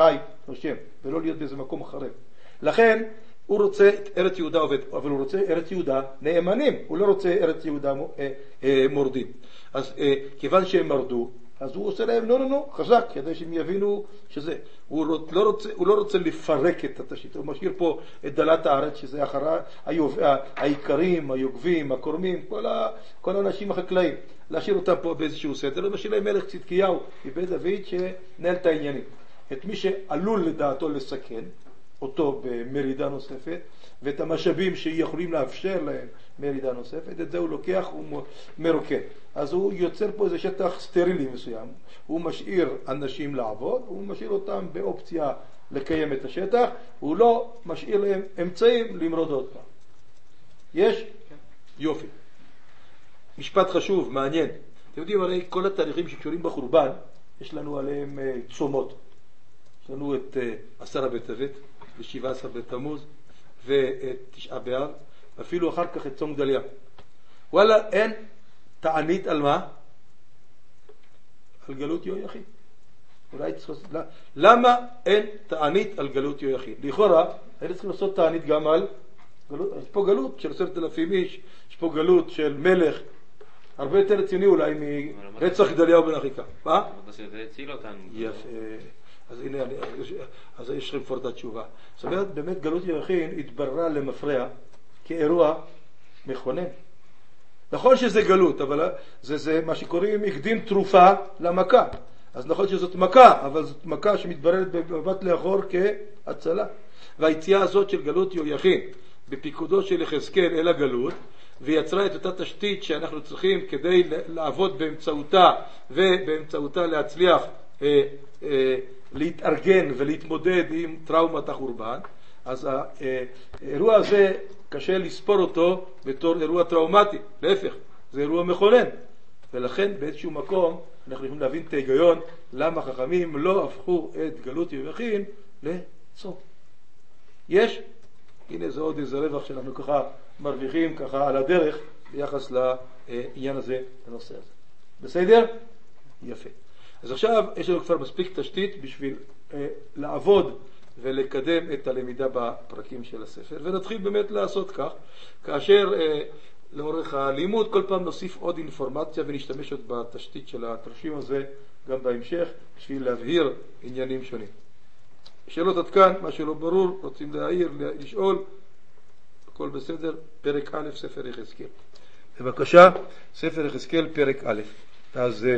השם, ולא להיות באיזה מקום חרב. לכן הוא רוצה את ארץ יהודה עובד, אבל הוא רוצה ארץ יהודה נאמנים, הוא לא רוצה ארץ יהודה מורדים. אז כיוון שהם מרדו, אז הוא עושה להם נו, חזק, כדי שהם יבינו שזה. הוא לא רוצה לפרק את התשתית, הוא משאיר פה את דלת הארץ, שזה אחרי העיקרים, היוגבים, הקורמים, כל האנשים החקלאים. להשאיר אותם פה באיזשהו סדר, ומשאיר להם מלך צדקיהו מבית דוד שנהל את העניינים. את מי שעלול לדעתו לסכן אותו במרידה נוספת, ואת המשאבים שיכולים לאפשר להם מרידה נוספת, את זה הוא לוקח ומרוקן. אז הוא יוצר פה איזה שטח סטרילי מסוים, הוא משאיר אנשים לעבוד, הוא משאיר אותם באופציה לקיים את השטח, הוא לא משאיר להם אמצעים למרוד עוד פעם. יש? יופי. משפט חשוב, מעניין. אתם יודעים, הרי כל התהליכים שקשורים בחורבן, יש לנו עליהם צומות. יש לנו את 10 בטבת, ו17 בתמוז, ואת 9 באב, אפילו אחר כך את צום גדליה. וואלה, אין תענית על מה? על גלות יהויכין. למה אין תענית על גלות יהויכין? לכאורה, היינו צריכים לעשות תענית גם על גלות. יש פה גלות של 10,000 איש, יש פה גלות של מלך, הרבה יותר רציני אולי מרצח גדליהו בן אחיקם. מה? זה הציל אותנו. יפה. אז הנה, אז יש לכם כבר את התשובה. זאת אומרת, באמת גלות יהויכין התבררה למפרע כאירוע מכונן. נכון שזה גלות, אבל זה מה שקוראים הקדים תרופה למכה. אז נכון שזאת מכה, אבל זאת מכה שמתבררת במבט לאחור כהצלה. והיציאה הזאת של גלות יהויכין בפיקודו של יחזקאל אל הגלות, ויצרה את אותה תשתית שאנחנו צריכים כדי לעבוד באמצעותה, ובאמצעותה להצליח להתארגן ולהתמודד עם טראומת החורבן. אז האירוע הזה קשה לספור אותו בתור אירוע טראומטי, להפך, זה אירוע מכונן. ולכן באיזשהו מקום אנחנו יכולים להבין את ההיגיון למה חכמים לא הפכו את גלות יהויכין לצום. יש? הנה זה עוד איזה רווח שאנחנו ככה מרוויחים ככה על הדרך ביחס לעניין הזה, לנושא הזה. בסדר? יפה. אז עכשיו יש לנו כבר מספיק תשתית בשביל לעבוד ולקדם את הלמידה בפרקים של הספר, ונתחיל באמת לעשות כך, כאשר לאורך הלימוד כל פעם נוסיף עוד אינפורמציה ונשתמש עוד בתשתית של התרשים הזה גם בהמשך, בשביל להבהיר עניינים שונים. שאלות עד כאן, מה שלא ברור, רוצים להעיר, לשאול, הכל בסדר. פרק א', ספר יחזקאל. בבקשה, ספר יחזקאל, פרק א'. אז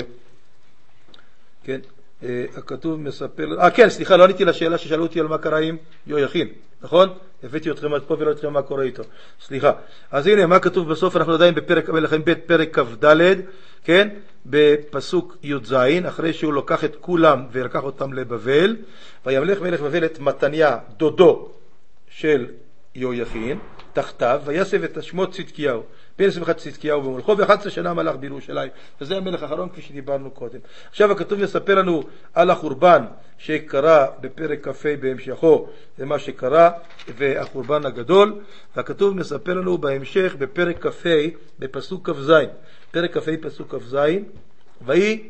כן, הכתוב מספר, כן, סליחה, לא עניתי לשאלה ששאלו אותי על מה קרה עם יהויכין, נכון? הבאתי אתכם עד פה ולא אתכם מה קורה איתו, סליחה. אז הנה, מה כתוב בסוף? אנחנו עדיין בפרק מלכים ב' פרק כ"ד, כן? בפסוק י"ז, אחרי שהוא לוקח את כולם ולקח אותם לבבל, וימלך מלך בבל את מתניה, דודו של יהויכין, תחתיו, ויסב את שמו צדקיהו, בן שמחת צדקיהו במולכו, ו11 שנה מלך בירושלים. וזה המלך האחרון כפי שדיברנו קודם. עכשיו הכתוב מספר לנו על החורבן שקרה בפרק כ"ה בהמשכו, זה מה שקרה, והחורבן הגדול, והכתוב מספר לנו בהמשך בפרק כ"ה בפסוק כ"ז, פרק כ"ה פסוק כ"ז, ויהי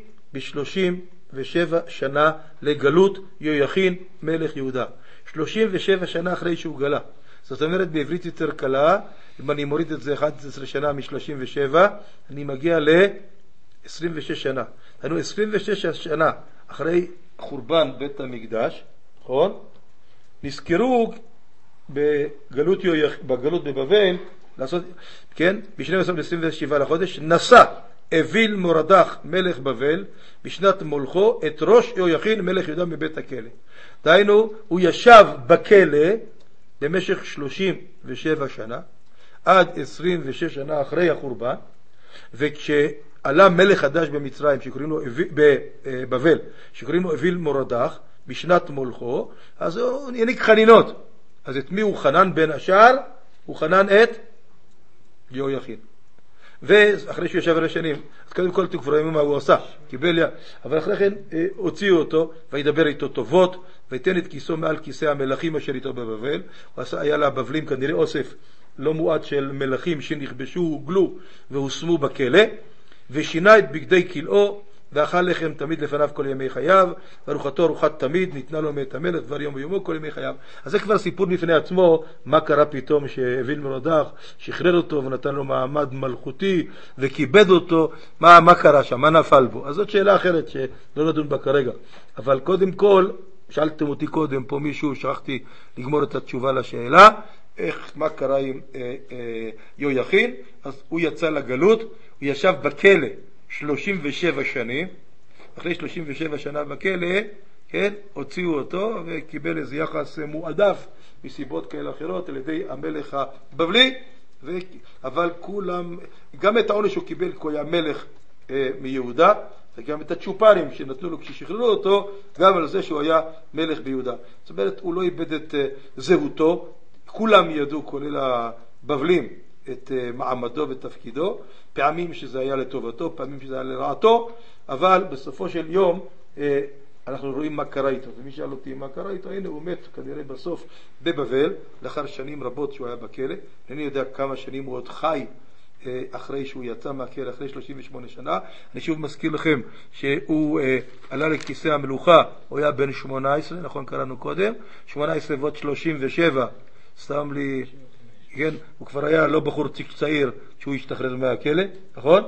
ב37 שנה לגלות יהויכין מלך יהודה. 37 שנה אחרי שהוא גלה. זאת אומרת בעברית יותר קלה, אם אני מוריד את זה 11 שנה מ-37, אני מגיע ל-26 שנה. היינו 26 שנה אחרי חורבן בית המקדש, נכון? נזכרו בגלות בבבל, לעשות, כן? ב-27 לחודש, נשא אביל מורדך מלך בבל בשנת מולכו את ראש יהויכין מלך יהודה מבית הכלא. דהיינו, הוא ישב בכלא במשך 37 שנה, עד 26 שנה אחרי החורבן, וכשעלה מלך חדש במצרים, שקוראים לו בבל, שקוראים לו אביל מורדך, בשנת מולכו, אז הוא העניק חנינות. אז את מי הוא חנן בין השאר? הוא חנן את יהויכין. ואחרי שהוא ישב 4 שנים, אז קודם כל תקפרו ימים מה הוא עשה, קיבל יד. אבל אחרי כן הוציאו אותו, וידבר איתו טובות, ויתן את כיסו מעל כיסא המלכים אשר איתו בבבל. היה לבבלים כנראה אוסף לא מועט של מלכים שנכבשו, הוגלו והושמו בכלא, ושינה את בגדי כלאו, ואכל לחם תמיד לפניו כל ימי חייו, וארוחתו ארוחת תמיד, ניתנה לו מאת המלך דבר יום ויומו כל ימי חייו. אז זה כבר סיפור בפני עצמו, מה קרה פתאום שהביא מרודח, שחרר אותו ונתן לו מעמד מלכותי, וכיבד אותו, מה קרה שם, מה נפל בו. אז זאת שאלה אחרת שלא נדון בה כרגע. אבל קודם כל, שאלתם אותי קודם, פה מישהו, שכחתי לגמור את התשובה לשאלה, מה קרה עם יהויכין. אז הוא יצא לגלות, הוא ישב בכלא 37 שנים, אחרי 37 שנה בכלא, כן, הוציאו אותו וקיבל איזה יחס מועדף מסיבות כאלה אחרות על ידי המלך הבבלי, אבל כולם, גם את העונש הוא קיבל כי הוא היה מלך מיהודה, וגם את הצ'ופרים שנתנו לו כששחררו אותו, גם על זה שהוא היה מלך ביהודה. זאת אומרת, הוא לא איבד את זהותו, כולם ידעו, כולל הבבלים, את מעמדו ותפקידו, פעמים שזה היה לטובתו, פעמים שזה היה לרעתו, אבל בסופו של יום אנחנו רואים מה קרה איתו. ומי שאל אותי מה קרה איתו, הנה הוא מת כנראה בסוף בבבל, לאחר שנים רבות שהוא היה בכלא. אני יודע כמה שנים הוא עוד חי אחרי שהוא יצא מהכלא, אחרי 38 שנה. אני שוב מזכיר לכם שהוא עלה לכיסא המלוכה, הוא היה בן 18, נכון קראנו קודם, 18 ועוד 37, סתם לי, כן, הוא כבר היה לא בחור צעיר שהוא השתחרר מהכלא, נכון?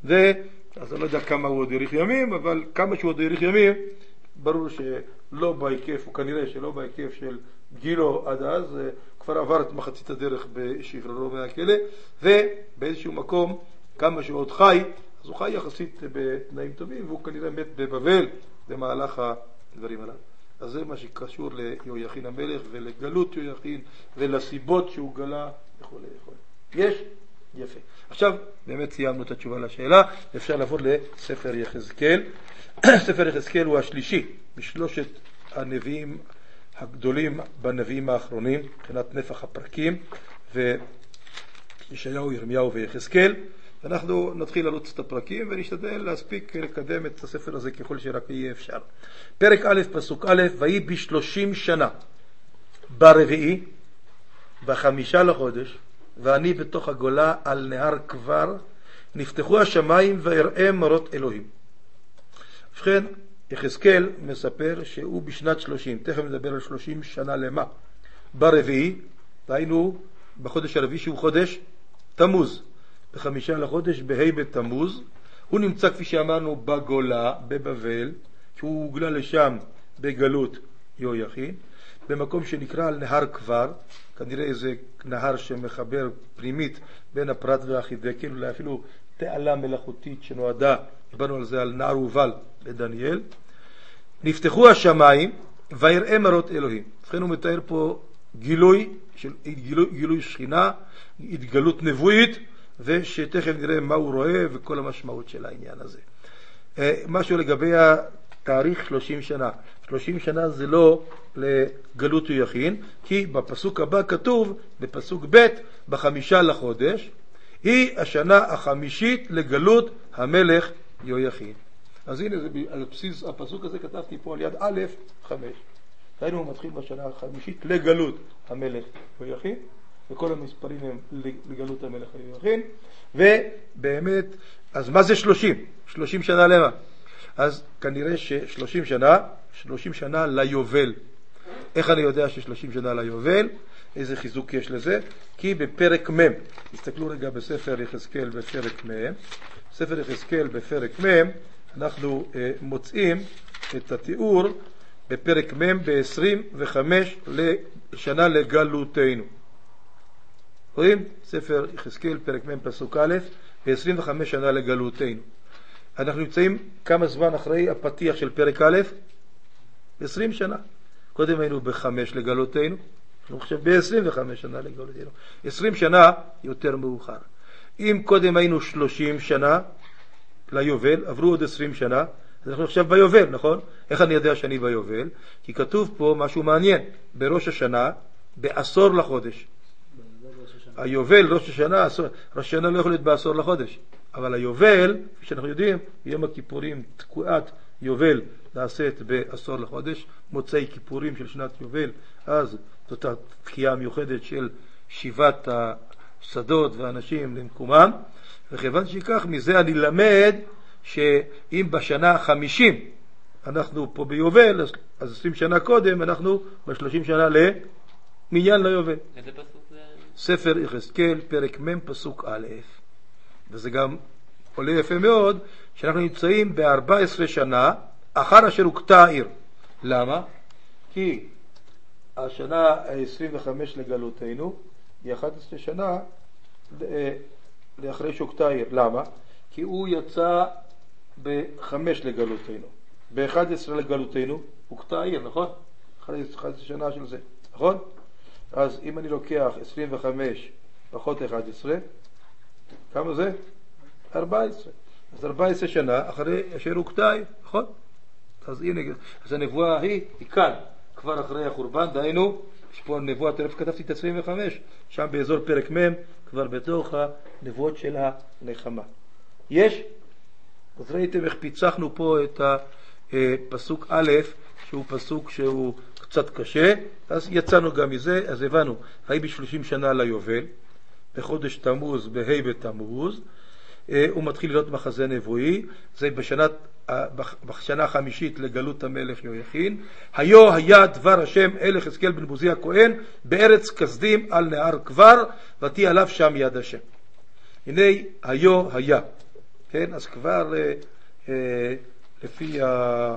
אז אני לא יודע כמה הוא עוד יאריך ימים, אבל כמה שהוא עוד יאריך ימים, ברור שלא בהיקף, הוא כנראה שלא בהיקף של גילו עד אז, כבר עבר את מחצית הדרך בשחררו מהכלא, ובאיזשהו מקום, כמה שהוא עוד חי, אז הוא חי יחסית בתנאים טובים, והוא כנראה מת בבבל במהלך הדברים הללו. אז זה מה שקשור ליהויכין המלך ולגלות יהויכין ולסיבות שהוא גלה וכו' וכו'. יש? יפה. עכשיו באמת סיימנו את התשובה לשאלה, אפשר לעבור לספר יחזקאל. ספר יחזקאל הוא השלישי משלושת הנביאים הגדולים בנביאים האחרונים, מבחינת נפח הפרקים, וישעיהו, ירמיהו ויחזקאל. אנחנו נתחיל לרוץ את הפרקים ונשתדל להספיק לקדם את הספר הזה ככל שרק יהיה אפשר. פרק א' פסוק א', ויהי ב30 שנה ברביעי, ב5 לחודש, ואני בתוך הגולה על נהר כבר, נפתחו השמיים ויראה מראות אלוהים. ובכן, יחזקאל מספר שהוא בשנת 30, תכף נדבר על 30 שנה למה. ברביעי, והיינו בחודש הרביעי שהוא חודש תמוז, ב5 לחודש בה' בתמוז, הוא נמצא כפי שאמרנו בגולה, בבבל, שהוא הוגלה לשם בגלות יהויכין, במקום שנקרא על נהר כבר, כנראה איזה נהר שמחבר פנימית בין הפרת והחידקל, אולי אפילו תעלה מלאכותית שנועדה, דיברנו על זה על נהר הובל לדניאל. נפתחו השמיים ויראה מראות אלוהים. לכן הוא מתאר פה גילוי שכינה, התגלות נבואית, ושתכף נראה מה הוא רואה וכל המשמעות של העניין הזה. משהו לגבי התאריך 30 שנה. 30 שנה זה לא לגלות יהויכין, כי בפסוק הבא כתוב, בפסוק ב', ב5 לחודש, היא השנה החמישית לגלות המלך יהויכין. אז הנה, על בסיס הפסוק הזה כתבתי פה על יד א' 5. היינו הוא מתחיל בשנה החמישית לגלות המלך יהויכין, וכל המספרים הם לגלות המלך יהויכין, ובאמת, אז מה זה 30? 30 שנה למה? אז כנראה ש30 שנה, 30 שנה ליובל. איך אני יודע ש30 שנה ליובל? איזה חיזוק יש לזה? כי בפרק מ', תסתכלו רגע בספר יחזקאל בפרק מ', ספר יחזקאל בפרק מ', אנחנו מוצאים את התיאור בפרק מ' ב-25 שנה לגלותנו. רואים? ספר יחזקאל פרק מ' פסוק א', ב-25 שנה לגלותנו. אנחנו נמצאים כמה זמן אחרי הפתיח של פרק א'? 20 שנה. קודם היינו ב5 לגלותנו, אנחנו חושב ב-25 שנה לגלותנו. 20 שנה יותר מאוחר. אם קודם היינו 30 שנה ליובל, עברו עוד 20 שנה, אז אנחנו עכשיו ביובל, נכון? איך אני יודע שאני ביובל? כי כתוב פה משהו מעניין, בראש השנה, בעשור לחודש. היובל, ראש השנה, ראש השנה לא יכול להיות בעשור לחודש, אבל היובל, כפי שאנחנו יודעים, יום הכיפורים, תקועת יובל נעשית בעשור לחודש, מוצאי כיפורים של שנת יובל, אז זאת התחייה המיוחדת של שיבת השדות והאנשים למקומם, וכיוון שכך, מזה אני למד שאם בשנה 50 אנחנו פה ביובל, אז 20 שנה קודם אנחנו ב-30 שנה למניין ליובל. איזה פסוק זה? ספר יחזקאל, פרק מ' פסוק א'. וזה גם עולה יפה מאוד, שאנחנו נמצאים ב-14 שנה אחר אשר הוקטה העיר. למה? כי השנה ה-25 לגלותנו היא 11 שנה לאחרי שהוקטה העיר. למה? כי הוא יצא ב-5 לגלותנו. ב-11 לגלותנו הוקטה העיר, נכון? 11 שנה של זה, נכון? אז אם אני לוקח 25 פחות 11, כמה זה? 14. אז 14 שנה אחרי אשר הוקטה העיר, נכון? אז הנה, אז הנבואה היא כאן, כבר אחרי החורבן, דהיינו, יש פה נבואה, תראה כתבתי את 25, שם באזור פרק מ', כבר בתוך הנבואות של הנחמה. יש? אז ראיתם איך פיצחנו פה את הפסוק א', שהוא פסוק שהוא קצת קשה, אז יצאנו גם מזה, אז הבנו, היי ב-30 שנה ליובל, בחודש תמוז, בהי בתמוז, הוא מתחיל להיות מחזה נבואי, זה בשנה החמישית לגלות המלך יהויכין. היו היה דבר השם אל יחזקאל בן בוזי הכהן בארץ כסדים על נהר כבר, ותהי עליו שם יד השם. הנה היו היה, כן? אז כבר לפי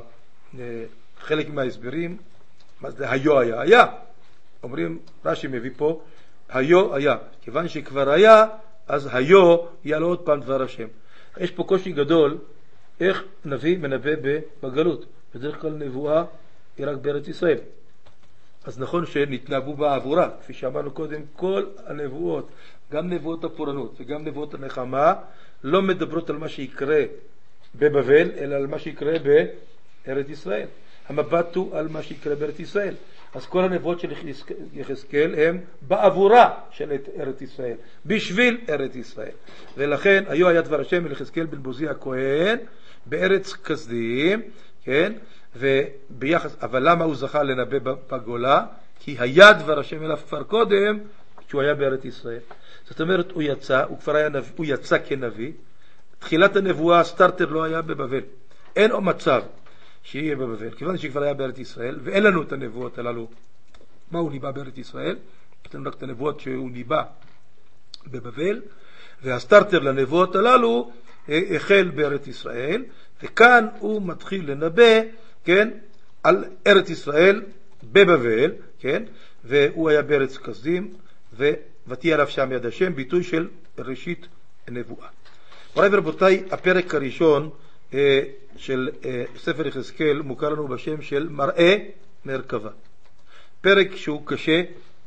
חלק מההסברים, מה זה היו היה? אומרים, רש"י מביא פה, היו היה, כיוון שכבר היה, אז היו יהיה לו עוד פעם דבר השם. יש פה קושי גדול, איך נביא מנבא בגלות. בדרך כלל נבואה היא רק בארץ ישראל. אז נכון שנתנבאו בעבורה, כפי שאמרנו קודם, כל הנבואות, גם נבואות הפורענות וגם נבואות הנחמה, לא מדברות על מה שיקרה בבבל, אלא על מה שיקרה בארץ ישראל. המבט הוא על מה שיקרה בארץ ישראל. אז כל הנבואות של יחזקאל הם בעבורה של ארץ ישראל, בשביל ארץ ישראל. ולכן היו היה דבר השם אל יחזקאל בן בוזי הכהן בארץ כסדים, כן? וביחס, אבל למה הוא זכה לנבא בגולה? כי היה דבר השם אליו כבר קודם, כשהוא היה בארץ ישראל. זאת אומרת, הוא יצא כנביא. תחילת הנבואה, סטארטר לא היה בבבל. אין מצב שיהיה בבבל, כיוון שכבר היה בארץ ישראל, ואין לנו את הנבואות הללו. מה הוא ניבא בארץ ישראל? יש לנו רק את הנבואות שהוא ניבא בבבל, והסטארטר לנבואות הללו החל בארץ ישראל, וכאן הוא מתחיל לנבא, כן, על ארץ ישראל בבבל, כן, והוא היה בארץ כסדים, ותהי עליו שם יד השם, ביטוי של ראשית נבואה. מוריי ורבותיי, הפרק הראשון של ספר יחזקאל מוכר לנו בשם של מראה מרכבה. פרק שהוא קשה,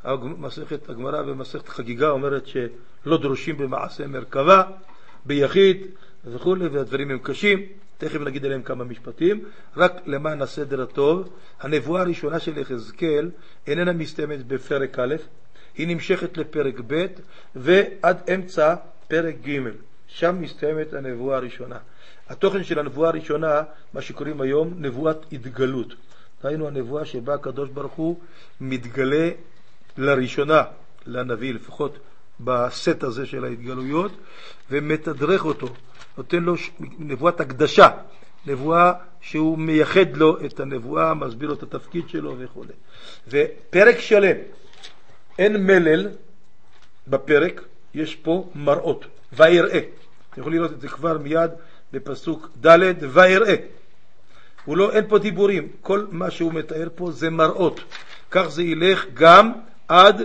הגמרא במסכת חגיגה אומרת שלא דרושים במעשה מרכבה, ביחיד וכו', והדברים הם קשים, תכף נגיד עליהם כמה משפטים. רק למען הסדר הטוב, הנבואה הראשונה של יחזקאל איננה מסתיימת בפרק א', היא נמשכת לפרק ב' ועד אמצע פרק ג', שם מסתיימת הנבואה הראשונה. התוכן של הנבואה הראשונה, מה שקוראים היום נבואת התגלות. ראינו הנבואה שבה הקדוש ברוך הוא מתגלה לראשונה לנביא, לפחות בסט הזה של ההתגלויות, ומתדרך אותו, נותן לו נבואת הקדשה, נבואה שהוא מייחד לו את הנבואה, מסביר לו את התפקיד שלו וכו'. ופרק שלם, אין מלל בפרק, יש פה מראות, ויראה. אתם יכולים לראות את זה כבר מיד בפסוק ד' ויראה. אין פה דיבורים, כל מה שהוא מתאר פה זה מראות. כך זה ילך גם עד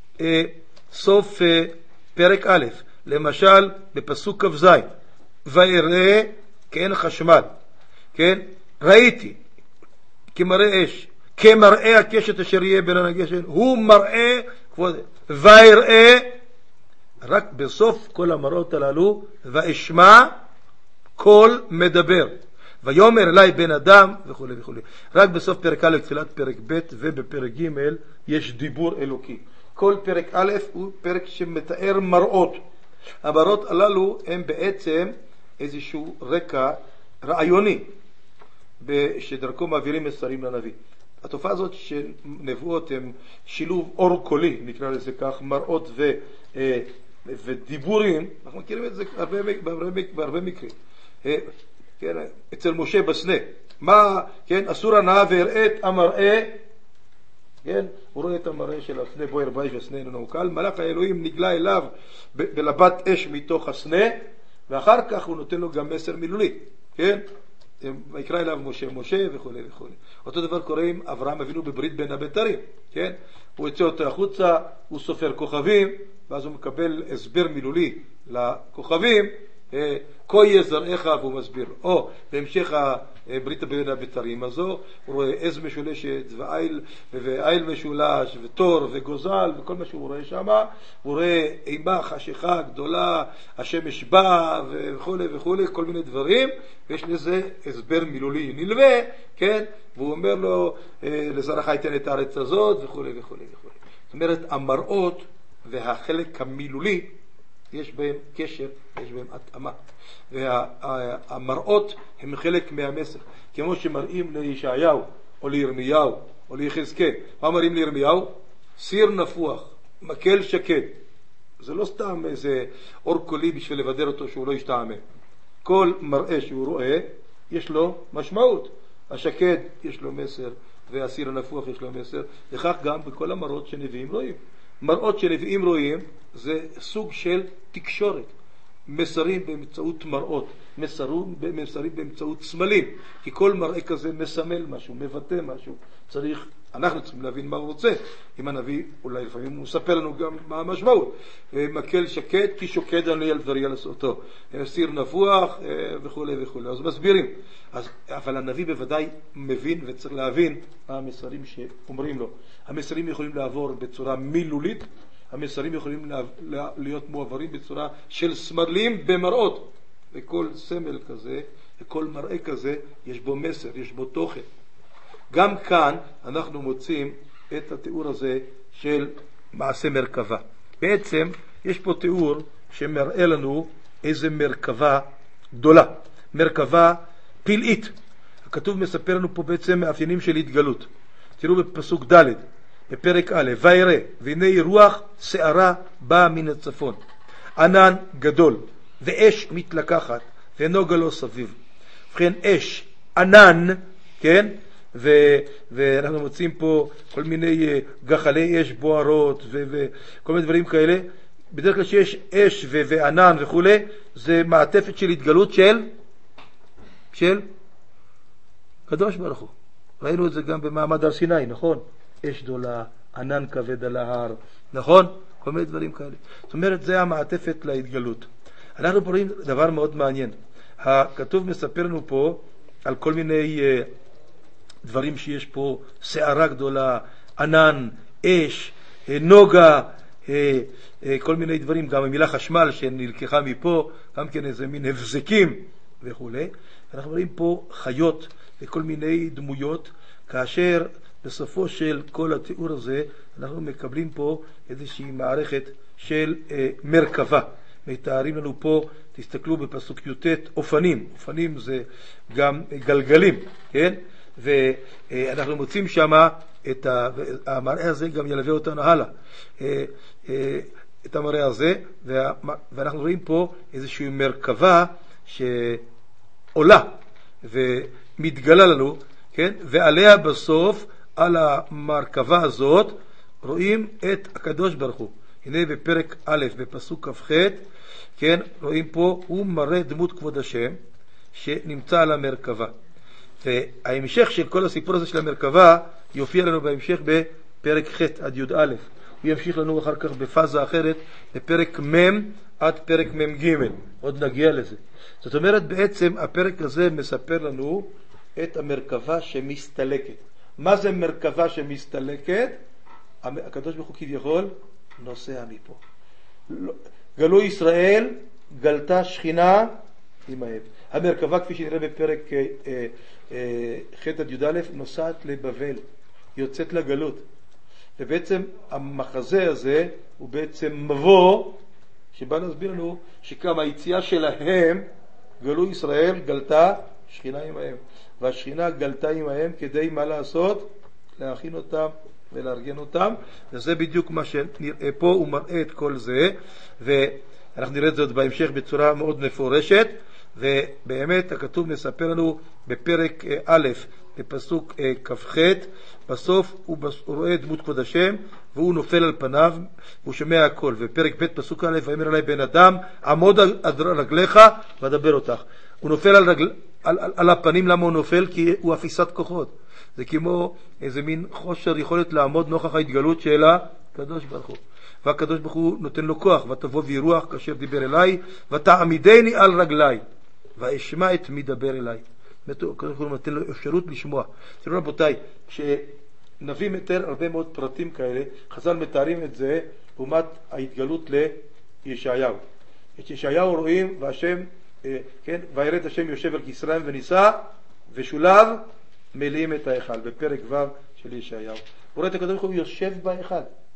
סוף פרק א'. למשל בפסוק כ"ז, ויראה כאין חשמל, כן? ראיתי כמראה אש, כמראה הקשת אשר יהיה בין הגשם, הוא מראה ויראה. רק בסוף כל המראות הללו, ואשמע קול מדבר, ויאמר אליי בן אדם וכו' וכו'. רק בסוף פרק א', תחילת פרק ב' ובפרק ג' יש דיבור אלוקי. כל פרק א' הוא פרק שמתאר מראות. המראות הללו הם בעצם איזשהו רקע רעיוני שדרכו מעבירים מסרים לנביא. התופעה הזאת שנבואות הם שילוב אור קולי, נקרא לזה כך, מראות ודיבורים, אנחנו מכירים את זה בהרבה מקרים. כן, אצל משה בסנה. מה, כן, אסור הנאה ויראה את המראה, כן, הוא רואה את המראה של הסנה בוער באש והסנה אינו קל. מלאך האלוהים נגלה אליו בלבת אש מתוך הסנה, ואחר כך הוא נותן לו גם מסר מילולי, כן? ויקרא אליו משה משה וכו' וכו'. אותו דבר קורה עם אברהם אבינו בברית בין הבתרים, כן? הוא יוצא אותו החוצה, הוא סופר כוכבים, ואז הוא מקבל הסבר מילולי לכוכבים, כה יהיה זרעך, והוא מסביר. או בהמשך הברית בין הבתרים הזו, הוא רואה עז משולשת ועיל משולש ותור וגוזל וכל מה שהוא רואה שם. הוא רואה אימה חשיכה גדולה, השמש בא וכו' וכו', כל מיני דברים, ויש לזה הסבר מילולי נלווה, כן? והוא אומר לו, לזרעך ייתן את הארץ הזאת וכו' וכו' וכו'. זאת אומרת, המראות והחלק המילולי יש בהם קשר, יש בהם התאמה. והמראות הם חלק מהמסר. כמו שמראים לישעיהו, או לירמיהו, או ליחזקאל. מה מראים לירמיהו? סיר נפוח, מקל שקד. זה לא סתם איזה אור קולי בשביל לבדר אותו שהוא לא ישתעמם. כל מראה שהוא רואה, יש לו משמעות. השקד יש לו מסר, והסיר הנפוח יש לו מסר. לכך גם בכל המראות שנביאים רואים. מראות שנביאים רואים זה סוג של תקשורת. מסרים באמצעות מראות, מסרים באמצעות סמלים, כי כל מראה כזה מסמל משהו, מבטא משהו. אנחנו צריכים להבין מה הוא רוצה. אם הנביא, אולי לפעמים הוא מספר לנו גם מה המשמעות. מקל שקד, כי שוקד אני על דברי לעשותו. סיר נפוח וכו' וכו'. אז מסבירים. אבל הנביא בוודאי מבין וצריך להבין מה המסרים שאומרים לו. המסרים יכולים לעבור בצורה מילולית, המסרים יכולים להיות מועברים בצורה של סמלים במראות. וכל סמל כזה, וכל מראה כזה, יש בו מסר, יש בו תוכן. גם כאן אנחנו מוצאים את התיאור הזה של מעשה מרכבה. בעצם יש פה תיאור שמראה לנו איזה מרכבה גדולה, מרכבה פלאית. הכתוב מספר לנו פה בעצם מאפיינים של התגלות. תראו בפסוק ד' בפרק א', וירא והנה רוח שערה באה מן הצפון, ענן גדול ואש מתלקחת ונוגה לו סביב. ובכן אש, ענן, כן? ואנחנו מוצאים פה כל מיני גחלי אש בוערות וכל מיני דברים כאלה. בדרך כלל שיש אש וענן וכו', זה מעטפת של התגלות של קדוש ברוך הוא. ראינו את זה גם במעמד הר סיני, נכון? אש גדולה, ענן כבד על ההר, נכון? כל מיני דברים כאלה. זאת אומרת, זה המעטפת להתגלות. אנחנו פה רואים דבר מאוד מעניין. הכתוב מספר לנו פה על כל מיני דברים שיש פה, שערה גדולה, ענן, אש, נוגה, כל מיני דברים, גם המילה חשמל שנלקחה מפה, גם כן איזה מין הבזקים וכו'. אנחנו רואים פה חיות וכל מיני דמויות, כאשר בסופו של כל התיאור הזה אנחנו מקבלים פה איזושהי מערכת של מרכבה. מתארים לנו פה, תסתכלו בפסוק י"ט, אופנים. אופנים זה גם גלגלים, כן? ואנחנו מוצאים שם את המראה הזה, גם ילווה אותנו הלאה. את המראה הזה, ואנחנו רואים פה איזושהי מרכבה שעולה ומתגלה לנו, כן? ועליה בסוף, על המרכבה הזאת, רואים את הקדוש ברוך הוא. הנה בפרק א' בפסוק כ"ח, כן, רואים פה, הוא מראה דמות כבוד השם שנמצא על המרכבה. וההמשך של כל הסיפור הזה של המרכבה יופיע לנו בהמשך בפרק ח' עד י"א. הוא ימשיך לנו אחר כך בפאזה אחרת בפרק מ' עד פרק מ' ג'. עוד נגיע לזה. זאת אומרת, בעצם הפרק הזה מספר לנו את המרכבה שמסתלקת. מה זה מרכבה שמסתלקת? הקדוש ברוך הוא כביכול נוסע מפה. גלו ישראל, גלתה שכינה עמהם. המרכבה, כפי שנראה בפרק ח' עד י"א, נוסעת לבבל, יוצאת לגלות. ובעצם המחזה הזה הוא בעצם מבוא שבא להסביר לנו שכמה היציאה שלהם, גלו ישראל, גלתה שכינה עמהם. והשכינה גלתה עמהם כדי מה לעשות? להכין אותם ולארגן אותם. וזה בדיוק מה שנראה פה, הוא מראה את כל זה. אנחנו נראה את זאת בהמשך בצורה מאוד מפורשת, ובאמת הכתוב מספר לנו בפרק א', בפסוק כ"ח, בסוף הוא רואה דמות כבוד השם, והוא נופל על פניו, והוא שומע הכל. בפרק ב' פסוק א', ויאמר אלי בן אדם, עמוד על רגליך ואדבר אותך. הוא נופל על הפנים. למה הוא נופל? כי הוא אפיסת כוחות. זה כמו איזה מין חושר יכולת לעמוד נוכח ההתגלות של הקדוש ברוך הוא. והקדוש ברוך הוא נותן לו כוח, ותבוא וירוח כאשר דיבר אליי, ותעמידני על רגליי, ואשמע את מי דבר אליי. הקדוש ברוך הוא נותן לו אפשרות לשמוע. תראו רבותיי, כשנביא מתאר הרבה מאוד פרטים כאלה, חז"ל מתארים את זה לעומת ההתגלות לישעיהו. את ישעיהו רואים, והשם, כן, וירד השם יושב על כסריים ונישא, ושולב מלאים את ההיכל, בפרק ו' של ישעיהו. הוא רואה את הקדוש ברוך הוא יושב בהיכל,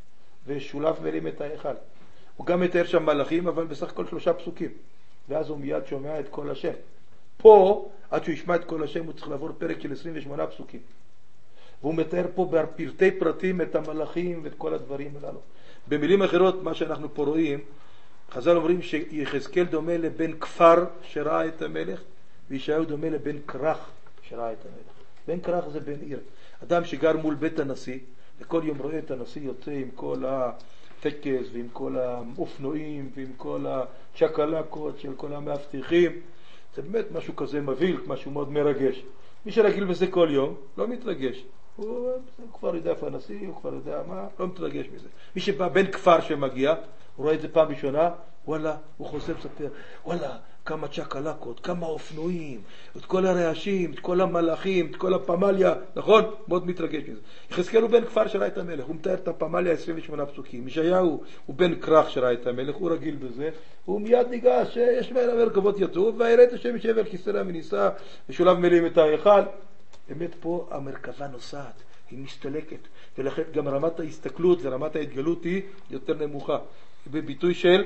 ושולב מלאים את ההיכל. הוא גם מתאר שם מלאכים, אבל בסך הכל 3 פסוקים. ואז הוא מיד שומע את כל השם. פה, עד שהוא ישמע את כל השם, הוא צריך לעבור פרק של 28 פסוקים. והוא מתאר פה בפרטי פרטים את המלאכים ואת כל הדברים הללו. במילים אחרות, מה שאנחנו פה רואים, חז"ל אומרים שיחזקאל דומה לבן כפר שראה את המלך, וישעיהו דומה לבן כרך שראה את המלך. בן כרך זה בן עיר. אדם שגר מול בית הנשיא, וכל יום רואה את הנשיא יוצא עם כל הטקס ועם כל האופנועים ועם כל הצ'קלקות של כל המאבטחים. זה באמת משהו כזה מבהיל, משהו מאוד מרגש. מי שרגיל בזה כל יום לא מתרגש. הוא כבר יודע איפה הנשיא, הוא כבר יודע מה, לא מתרגש מזה. מי שבא בן כפר שמגיע, הוא רואה את זה פעם ראשונה, וואלה, הוא חושב ספר, וואלה, כמה צ'קלקות, כמה אופנועים, את כל הרעשים, את כל המלאכים, את כל הפמליה, נכון? מאוד מתרגש מזה. יחזקאל הוא בן כפר שראה את המלך, הוא מתאר את הפמליה 28 פסוקים. ישעיהו הוא בן כרך שראה את המלך, הוא רגיל בזה, הוא מיד ניגש, יש מעלה מרכבות יצאו, וירד השם ישב על כסריים ונישא, ושולב מלאים את ההיכל. באמת פה המרכבה נוסעת, היא מסתלקת, ולכן גם רמת ההסתכלות ורמת ההתגלות היא יותר נמוכה. בביטוי של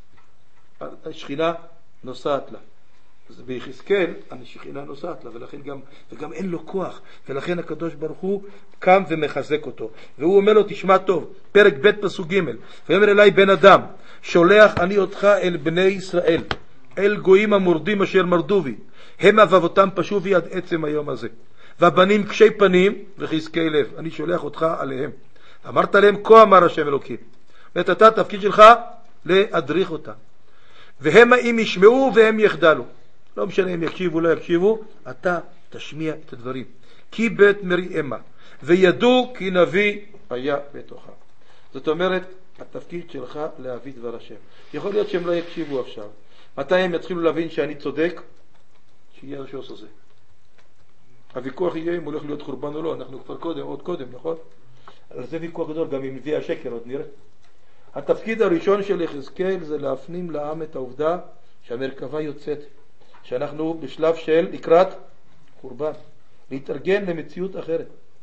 השכינה נוסעת לה. אז ביחזקאל השכינה נוסעת לה, ולכן וגם אין לו כוח, ולכן הקדוש ברוך הוא קם ומחזק אותו. והוא אומר לו, תשמע טוב, פרק ב' פסוק ג', ויאמר אליי בן אדם, שולח אני אותך אל בני ישראל, אל גויים המורדים אשר מרדו בי, הם אבבותם פשו בי עד עצם היום הזה. והבנים קשי פנים וחזקי לב, אני שולח אותך עליהם. אמרת להם, כה אמר השם אלוקים. ואת אתה תפקיד שלך להדריך אותה. והם אם ישמעו והם יחדלו. לא משנה אם יקשיבו לא יקשיבו, אתה תשמיע את הדברים. כי בית מריאמה, וידעו כי נביא היה בתוכה. זאת אומרת, התפקיד שלך להביא דבר השם. יכול להיות שהם לא יקשיבו עכשיו. מתי הם יתחילו להבין שאני צודק? שיהיה רשוס הזה. הוויכוח יהיה אם הולך להיות חורבן או לא, אנחנו כבר עוד קודם, נכון? אבל זה ויכוח גדול, גם עם נביא השקר, עוד נראה. התפקיד הראשון של יחזקאל זה להפנים לעם את העובדה שהמרכבה יוצאת, שאנחנו בשלב של לקראת חורבן, להתארגן למציאות אחרת,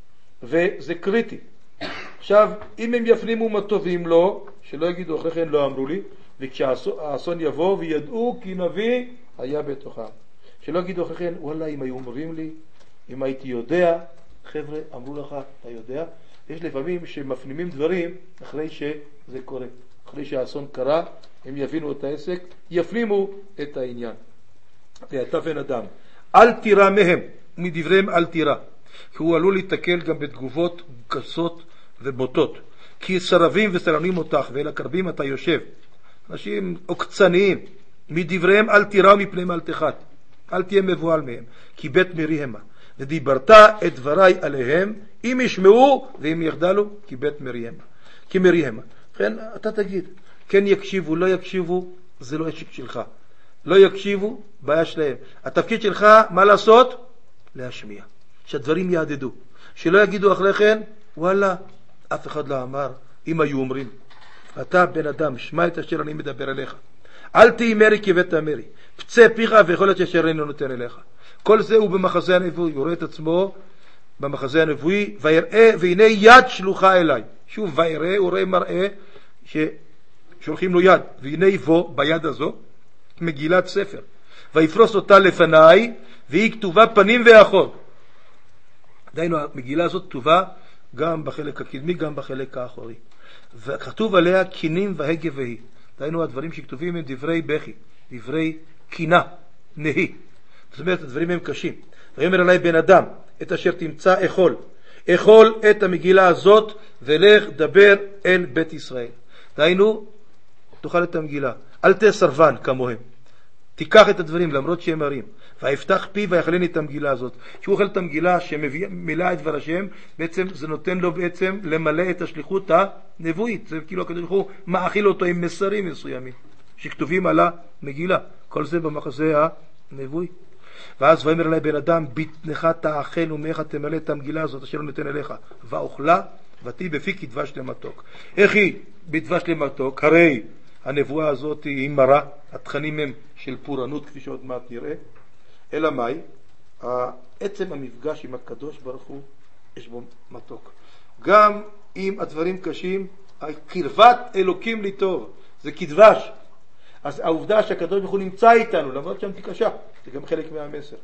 וזה קריטי. עכשיו, אם הם יפנימו מה טובים לו, שלא יגידו אחרי כן לא אמרו לי, וכשהאסון יבוא וידעו כי נביא היה בתוכם. שלא יגידו אחרי כן, וואלה, אם היו אומרים לי, אם הייתי יודע, חבר'ה, אמרו לך, אתה יודע. יש לפעמים שמפנימים דברים אחרי שזה קורה. אחרי שהאסון קרה, הם יבינו את העסק, יפנימו את העניין. ואתה בן אדם, אל תירא מהם, ומדבריהם אל תירא. כי הוא עלול להתקל גם בתגובות גסות ובוטות. כי שרבים וסרנים אותך, ואל הקרבים אתה יושב. אנשים עוקצניים, מדבריהם אל תירא מפני מלתחת. אל תהיה מבועל מהם, כי בית מריהמה. ודיברת את דבריי עליהם, אם ישמעו ואם יחדלו, כי בית מריהמה. כי מריהמה. לכן אתה תגיד, כן יקשיבו, לא יקשיבו, זה לא עסק שלך. לא יקשיבו, בעיה שלהם. התפקיד שלך, מה לעשות? להשמיע. שהדברים יעדדו. שלא יגידו אחרי כן, וואלה, אף אחד לא אמר, אם היו אומרים. אתה בן אדם, שמע את אשר אני מדבר אליך. אל תהי מרי כבית המרי. פצה פיך ויכול להיות שאשר אינו נותן אליך. כל זה הוא במחזה הנבואי, הוא רואה את עצמו במחזה הנבואי, ויראה והנה יד שלוחה אליי. שוב, ויראה, הוא רואה מראה ששולחים לו יד, והנה יבוא ביד הזו מגילת ספר, ויפרוס אותה לפניי, והיא כתובה פנים ואחור. דיינו, המגילה הזאת כתובה גם בחלק הקדמי, גם בחלק האחורי. וכתוב עליה קינים והגה והיא. דהיינו הדברים שכתובים הם דברי בכי, דברי קינה, נהי. זאת אומרת, הדברים הם קשים. ויאמר אלי בן אדם, את אשר תמצא אכול. אכול את המגילה הזאת ולך דבר אל בית ישראל. דהיינו, תאכל את המגילה. אל תהיה סרבן כמוהם. תיקח את הדברים למרות שהם מרים. ויפתח פי ויאכלן את המגילה הזאת. כשהוא אוכל את המגילה שמילא את דבר השם, בעצם זה נותן לו בעצם למלא את השליחות הנבואית. זה כאילו הקדוש ברוך הוא מאכיל אותו עם מסרים מסוימים שכתובים על המגילה. כל זה במחזה הנבואי. ואז ויאמר אלי בן אדם, בטנך תאכל ומאיך תמלא את המגילה הזאת אשר נותן אליך. ואוכלה ותהי בפי כדבש למתוק. איך היא בדבש למתוק? הרי הנבואה הזאת היא מרה, התכנים הם של פורענות כפי שעוד מעט נראה. אלא מאי? עצם המפגש עם הקדוש ברוך הוא יש בו מתוק. גם אם הדברים קשים, קרבת אלוקים לי טוב, זה כדבש. אז העובדה שהקדוש ברוך הוא נמצא איתנו, למרות שם תקשה, זה גם חלק מהמסר.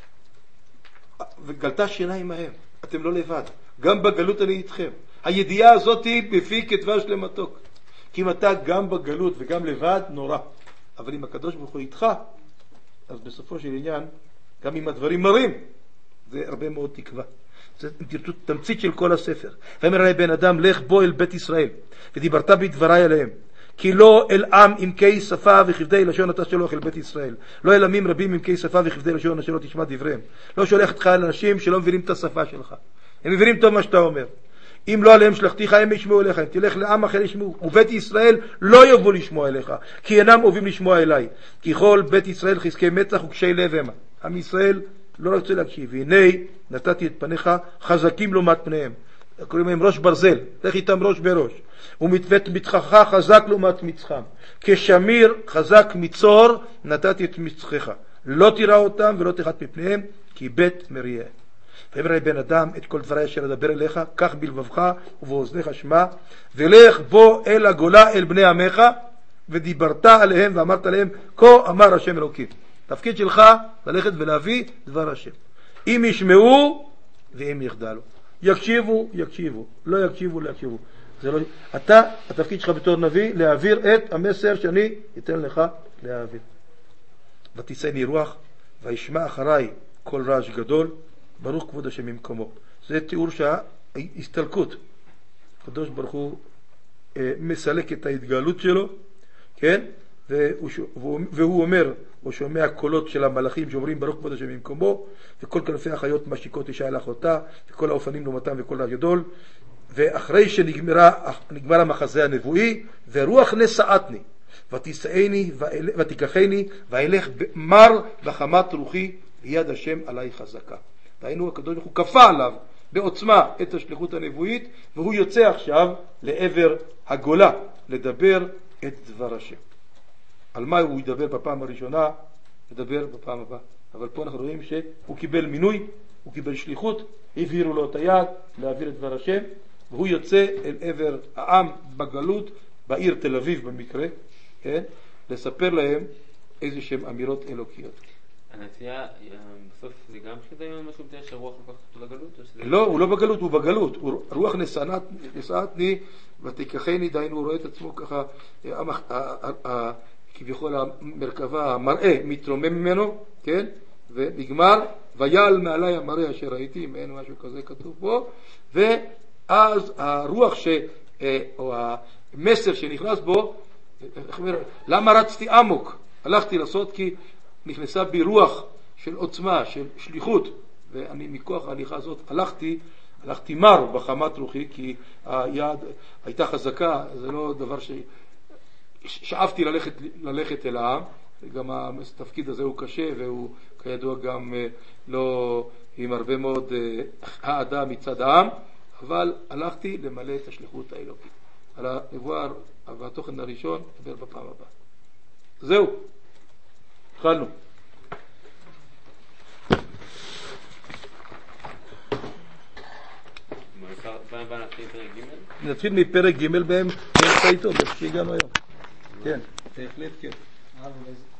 וגלתה שינה עמהם, אתם לא לבד, גם בגלות אני איתכם. הידיעה הזאת היא בפי כדבש למתוק. כי אם אתה גם בגלות וגם לבד, נורא. אבל אם הקדוש ברוך הוא איתך, אז בסופו של עניין, גם אם הדברים מרים, זה הרבה מאוד תקווה. זה תמצית של כל הספר. ואמר אלי בן אדם, לך בוא אל בית ישראל, ודיברת בדבריי עליהם. כי לא אל עם עמקי שפה וכבדי לשון אתה שולח אל בית ישראל. לא אל עמים רבים עמקי שפה וכבדי לשון אשר לא תשמע דבריהם. לא שולח אותך אל אנשים שלא מבינים את השפה שלך. הם מבינים טוב מה שאתה אומר. אם לא עליהם שלחתיך הם ישמעו אליך, אם תלך לעם אחר ישמעו. ובית ישראל לא יבוא לשמוע אליך, כי אינם אוהבים לשמוע אליי. כי כל בית ישראל חזקי מצח וקשי לב המה. עם ישראל לא רוצה להקשיב. והנה נתתי את פניך חזקים לעומת פניהם. קוראים להם ראש ברזל, לך איתם ראש בראש. ומתוות מצחך חזק לעומת מצחם. כשמיר חזק מצור נתתי את מצחך. לא תראה אותם ולא תחת מפניהם, כי בית מריהם. ואמר אלי בן אדם, את כל דברי אשר אדבר אליך, קח בלבבך ובאוזניך שמע, ולך בוא אל הגולה אל בני עמך, ודיברת עליהם ואמרת עליהם, כה אמר השם אלוקים. תפקיד שלך ללכת ולהביא דבר השם. אם ישמעו ואם יחדלו. יקשיבו, יקשיבו. לא יקשיבו, לא יקשיבו. זה לא... אתה, התפקיד שלך בתור נביא, להעביר את המסר שאני אתן לך להעביר. ותישאני רוח, וישמע אחריי כל רעש גדול, ברוך כבוד השם ממקומו. זה תיאור שההסתלקות. הקדוש ברוך הוא מסלק את ההתגלות שלו, כן? והוא אומר, הוא שומע קולות של המלאכים שאומרים ברוך כבוד השם ממקומו, וכל כנפי החיות משיקות אישה אל אחותה, וכל האופנים לעומתם וכל הגדול. ואחרי שנגמר המחזה הנבואי, ורוח נשאתני, ותישאני ותיקחני, ואלך מר וחמת רוחי, ויד השם עלי חזקה. דהיינו הקדוש ברוך הוא כפה עליו בעוצמה את השליחות הנבואית, והוא יוצא עכשיו לעבר הגולה לדבר את דבר השם. על מה הוא ידבר בפעם הראשונה? ידבר בפעם הבאה. אבל פה אנחנו רואים שהוא קיבל מינוי, הוא קיבל שליחות, הבהירו לו את היד להעביר את דבר השם, והוא יוצא אל עבר העם בגלות, בעיר תל אביב במקרה, כן? לספר להם איזה שהם אמירות אלוקיות. הנסיעה, בסוף זה גם חידאיון משהו מתאר שרוח לקחת אותו לגלות? לא, הוא לא בגלות, הוא בגלות. רוח נשאתני ותיקחני, דהיינו הוא רואה את עצמו ככה, כביכול המרכבה, המראה מתרומם ממנו, כן? ונגמר, ויעל מעלי המראה אשר ראיתי, אם אין משהו כזה כתוב פה, ואז הרוח או המסר שנכנס בו, למה רצתי עמוק? הלכתי לעשות כי נכנסה בי רוח של עוצמה, של שליחות, ואני מכוח ההליכה הזאת הלכתי מר בחמת רוחי, כי היד הייתה חזקה, זה לא דבר ששאפתי ללכת אל העם, גם התפקיד הזה הוא קשה, והוא כידוע גם לא עם הרבה מאוד העדה מצד העם, אבל הלכתי למלא את השליחות האלוקית. על הנבואה והתוכן הראשון נדבר בפעם הבאה. זהו, התחלנו. נתחיל מפרק ג' באמצע איתו, שהגענו היום. כן, בהחלט כן.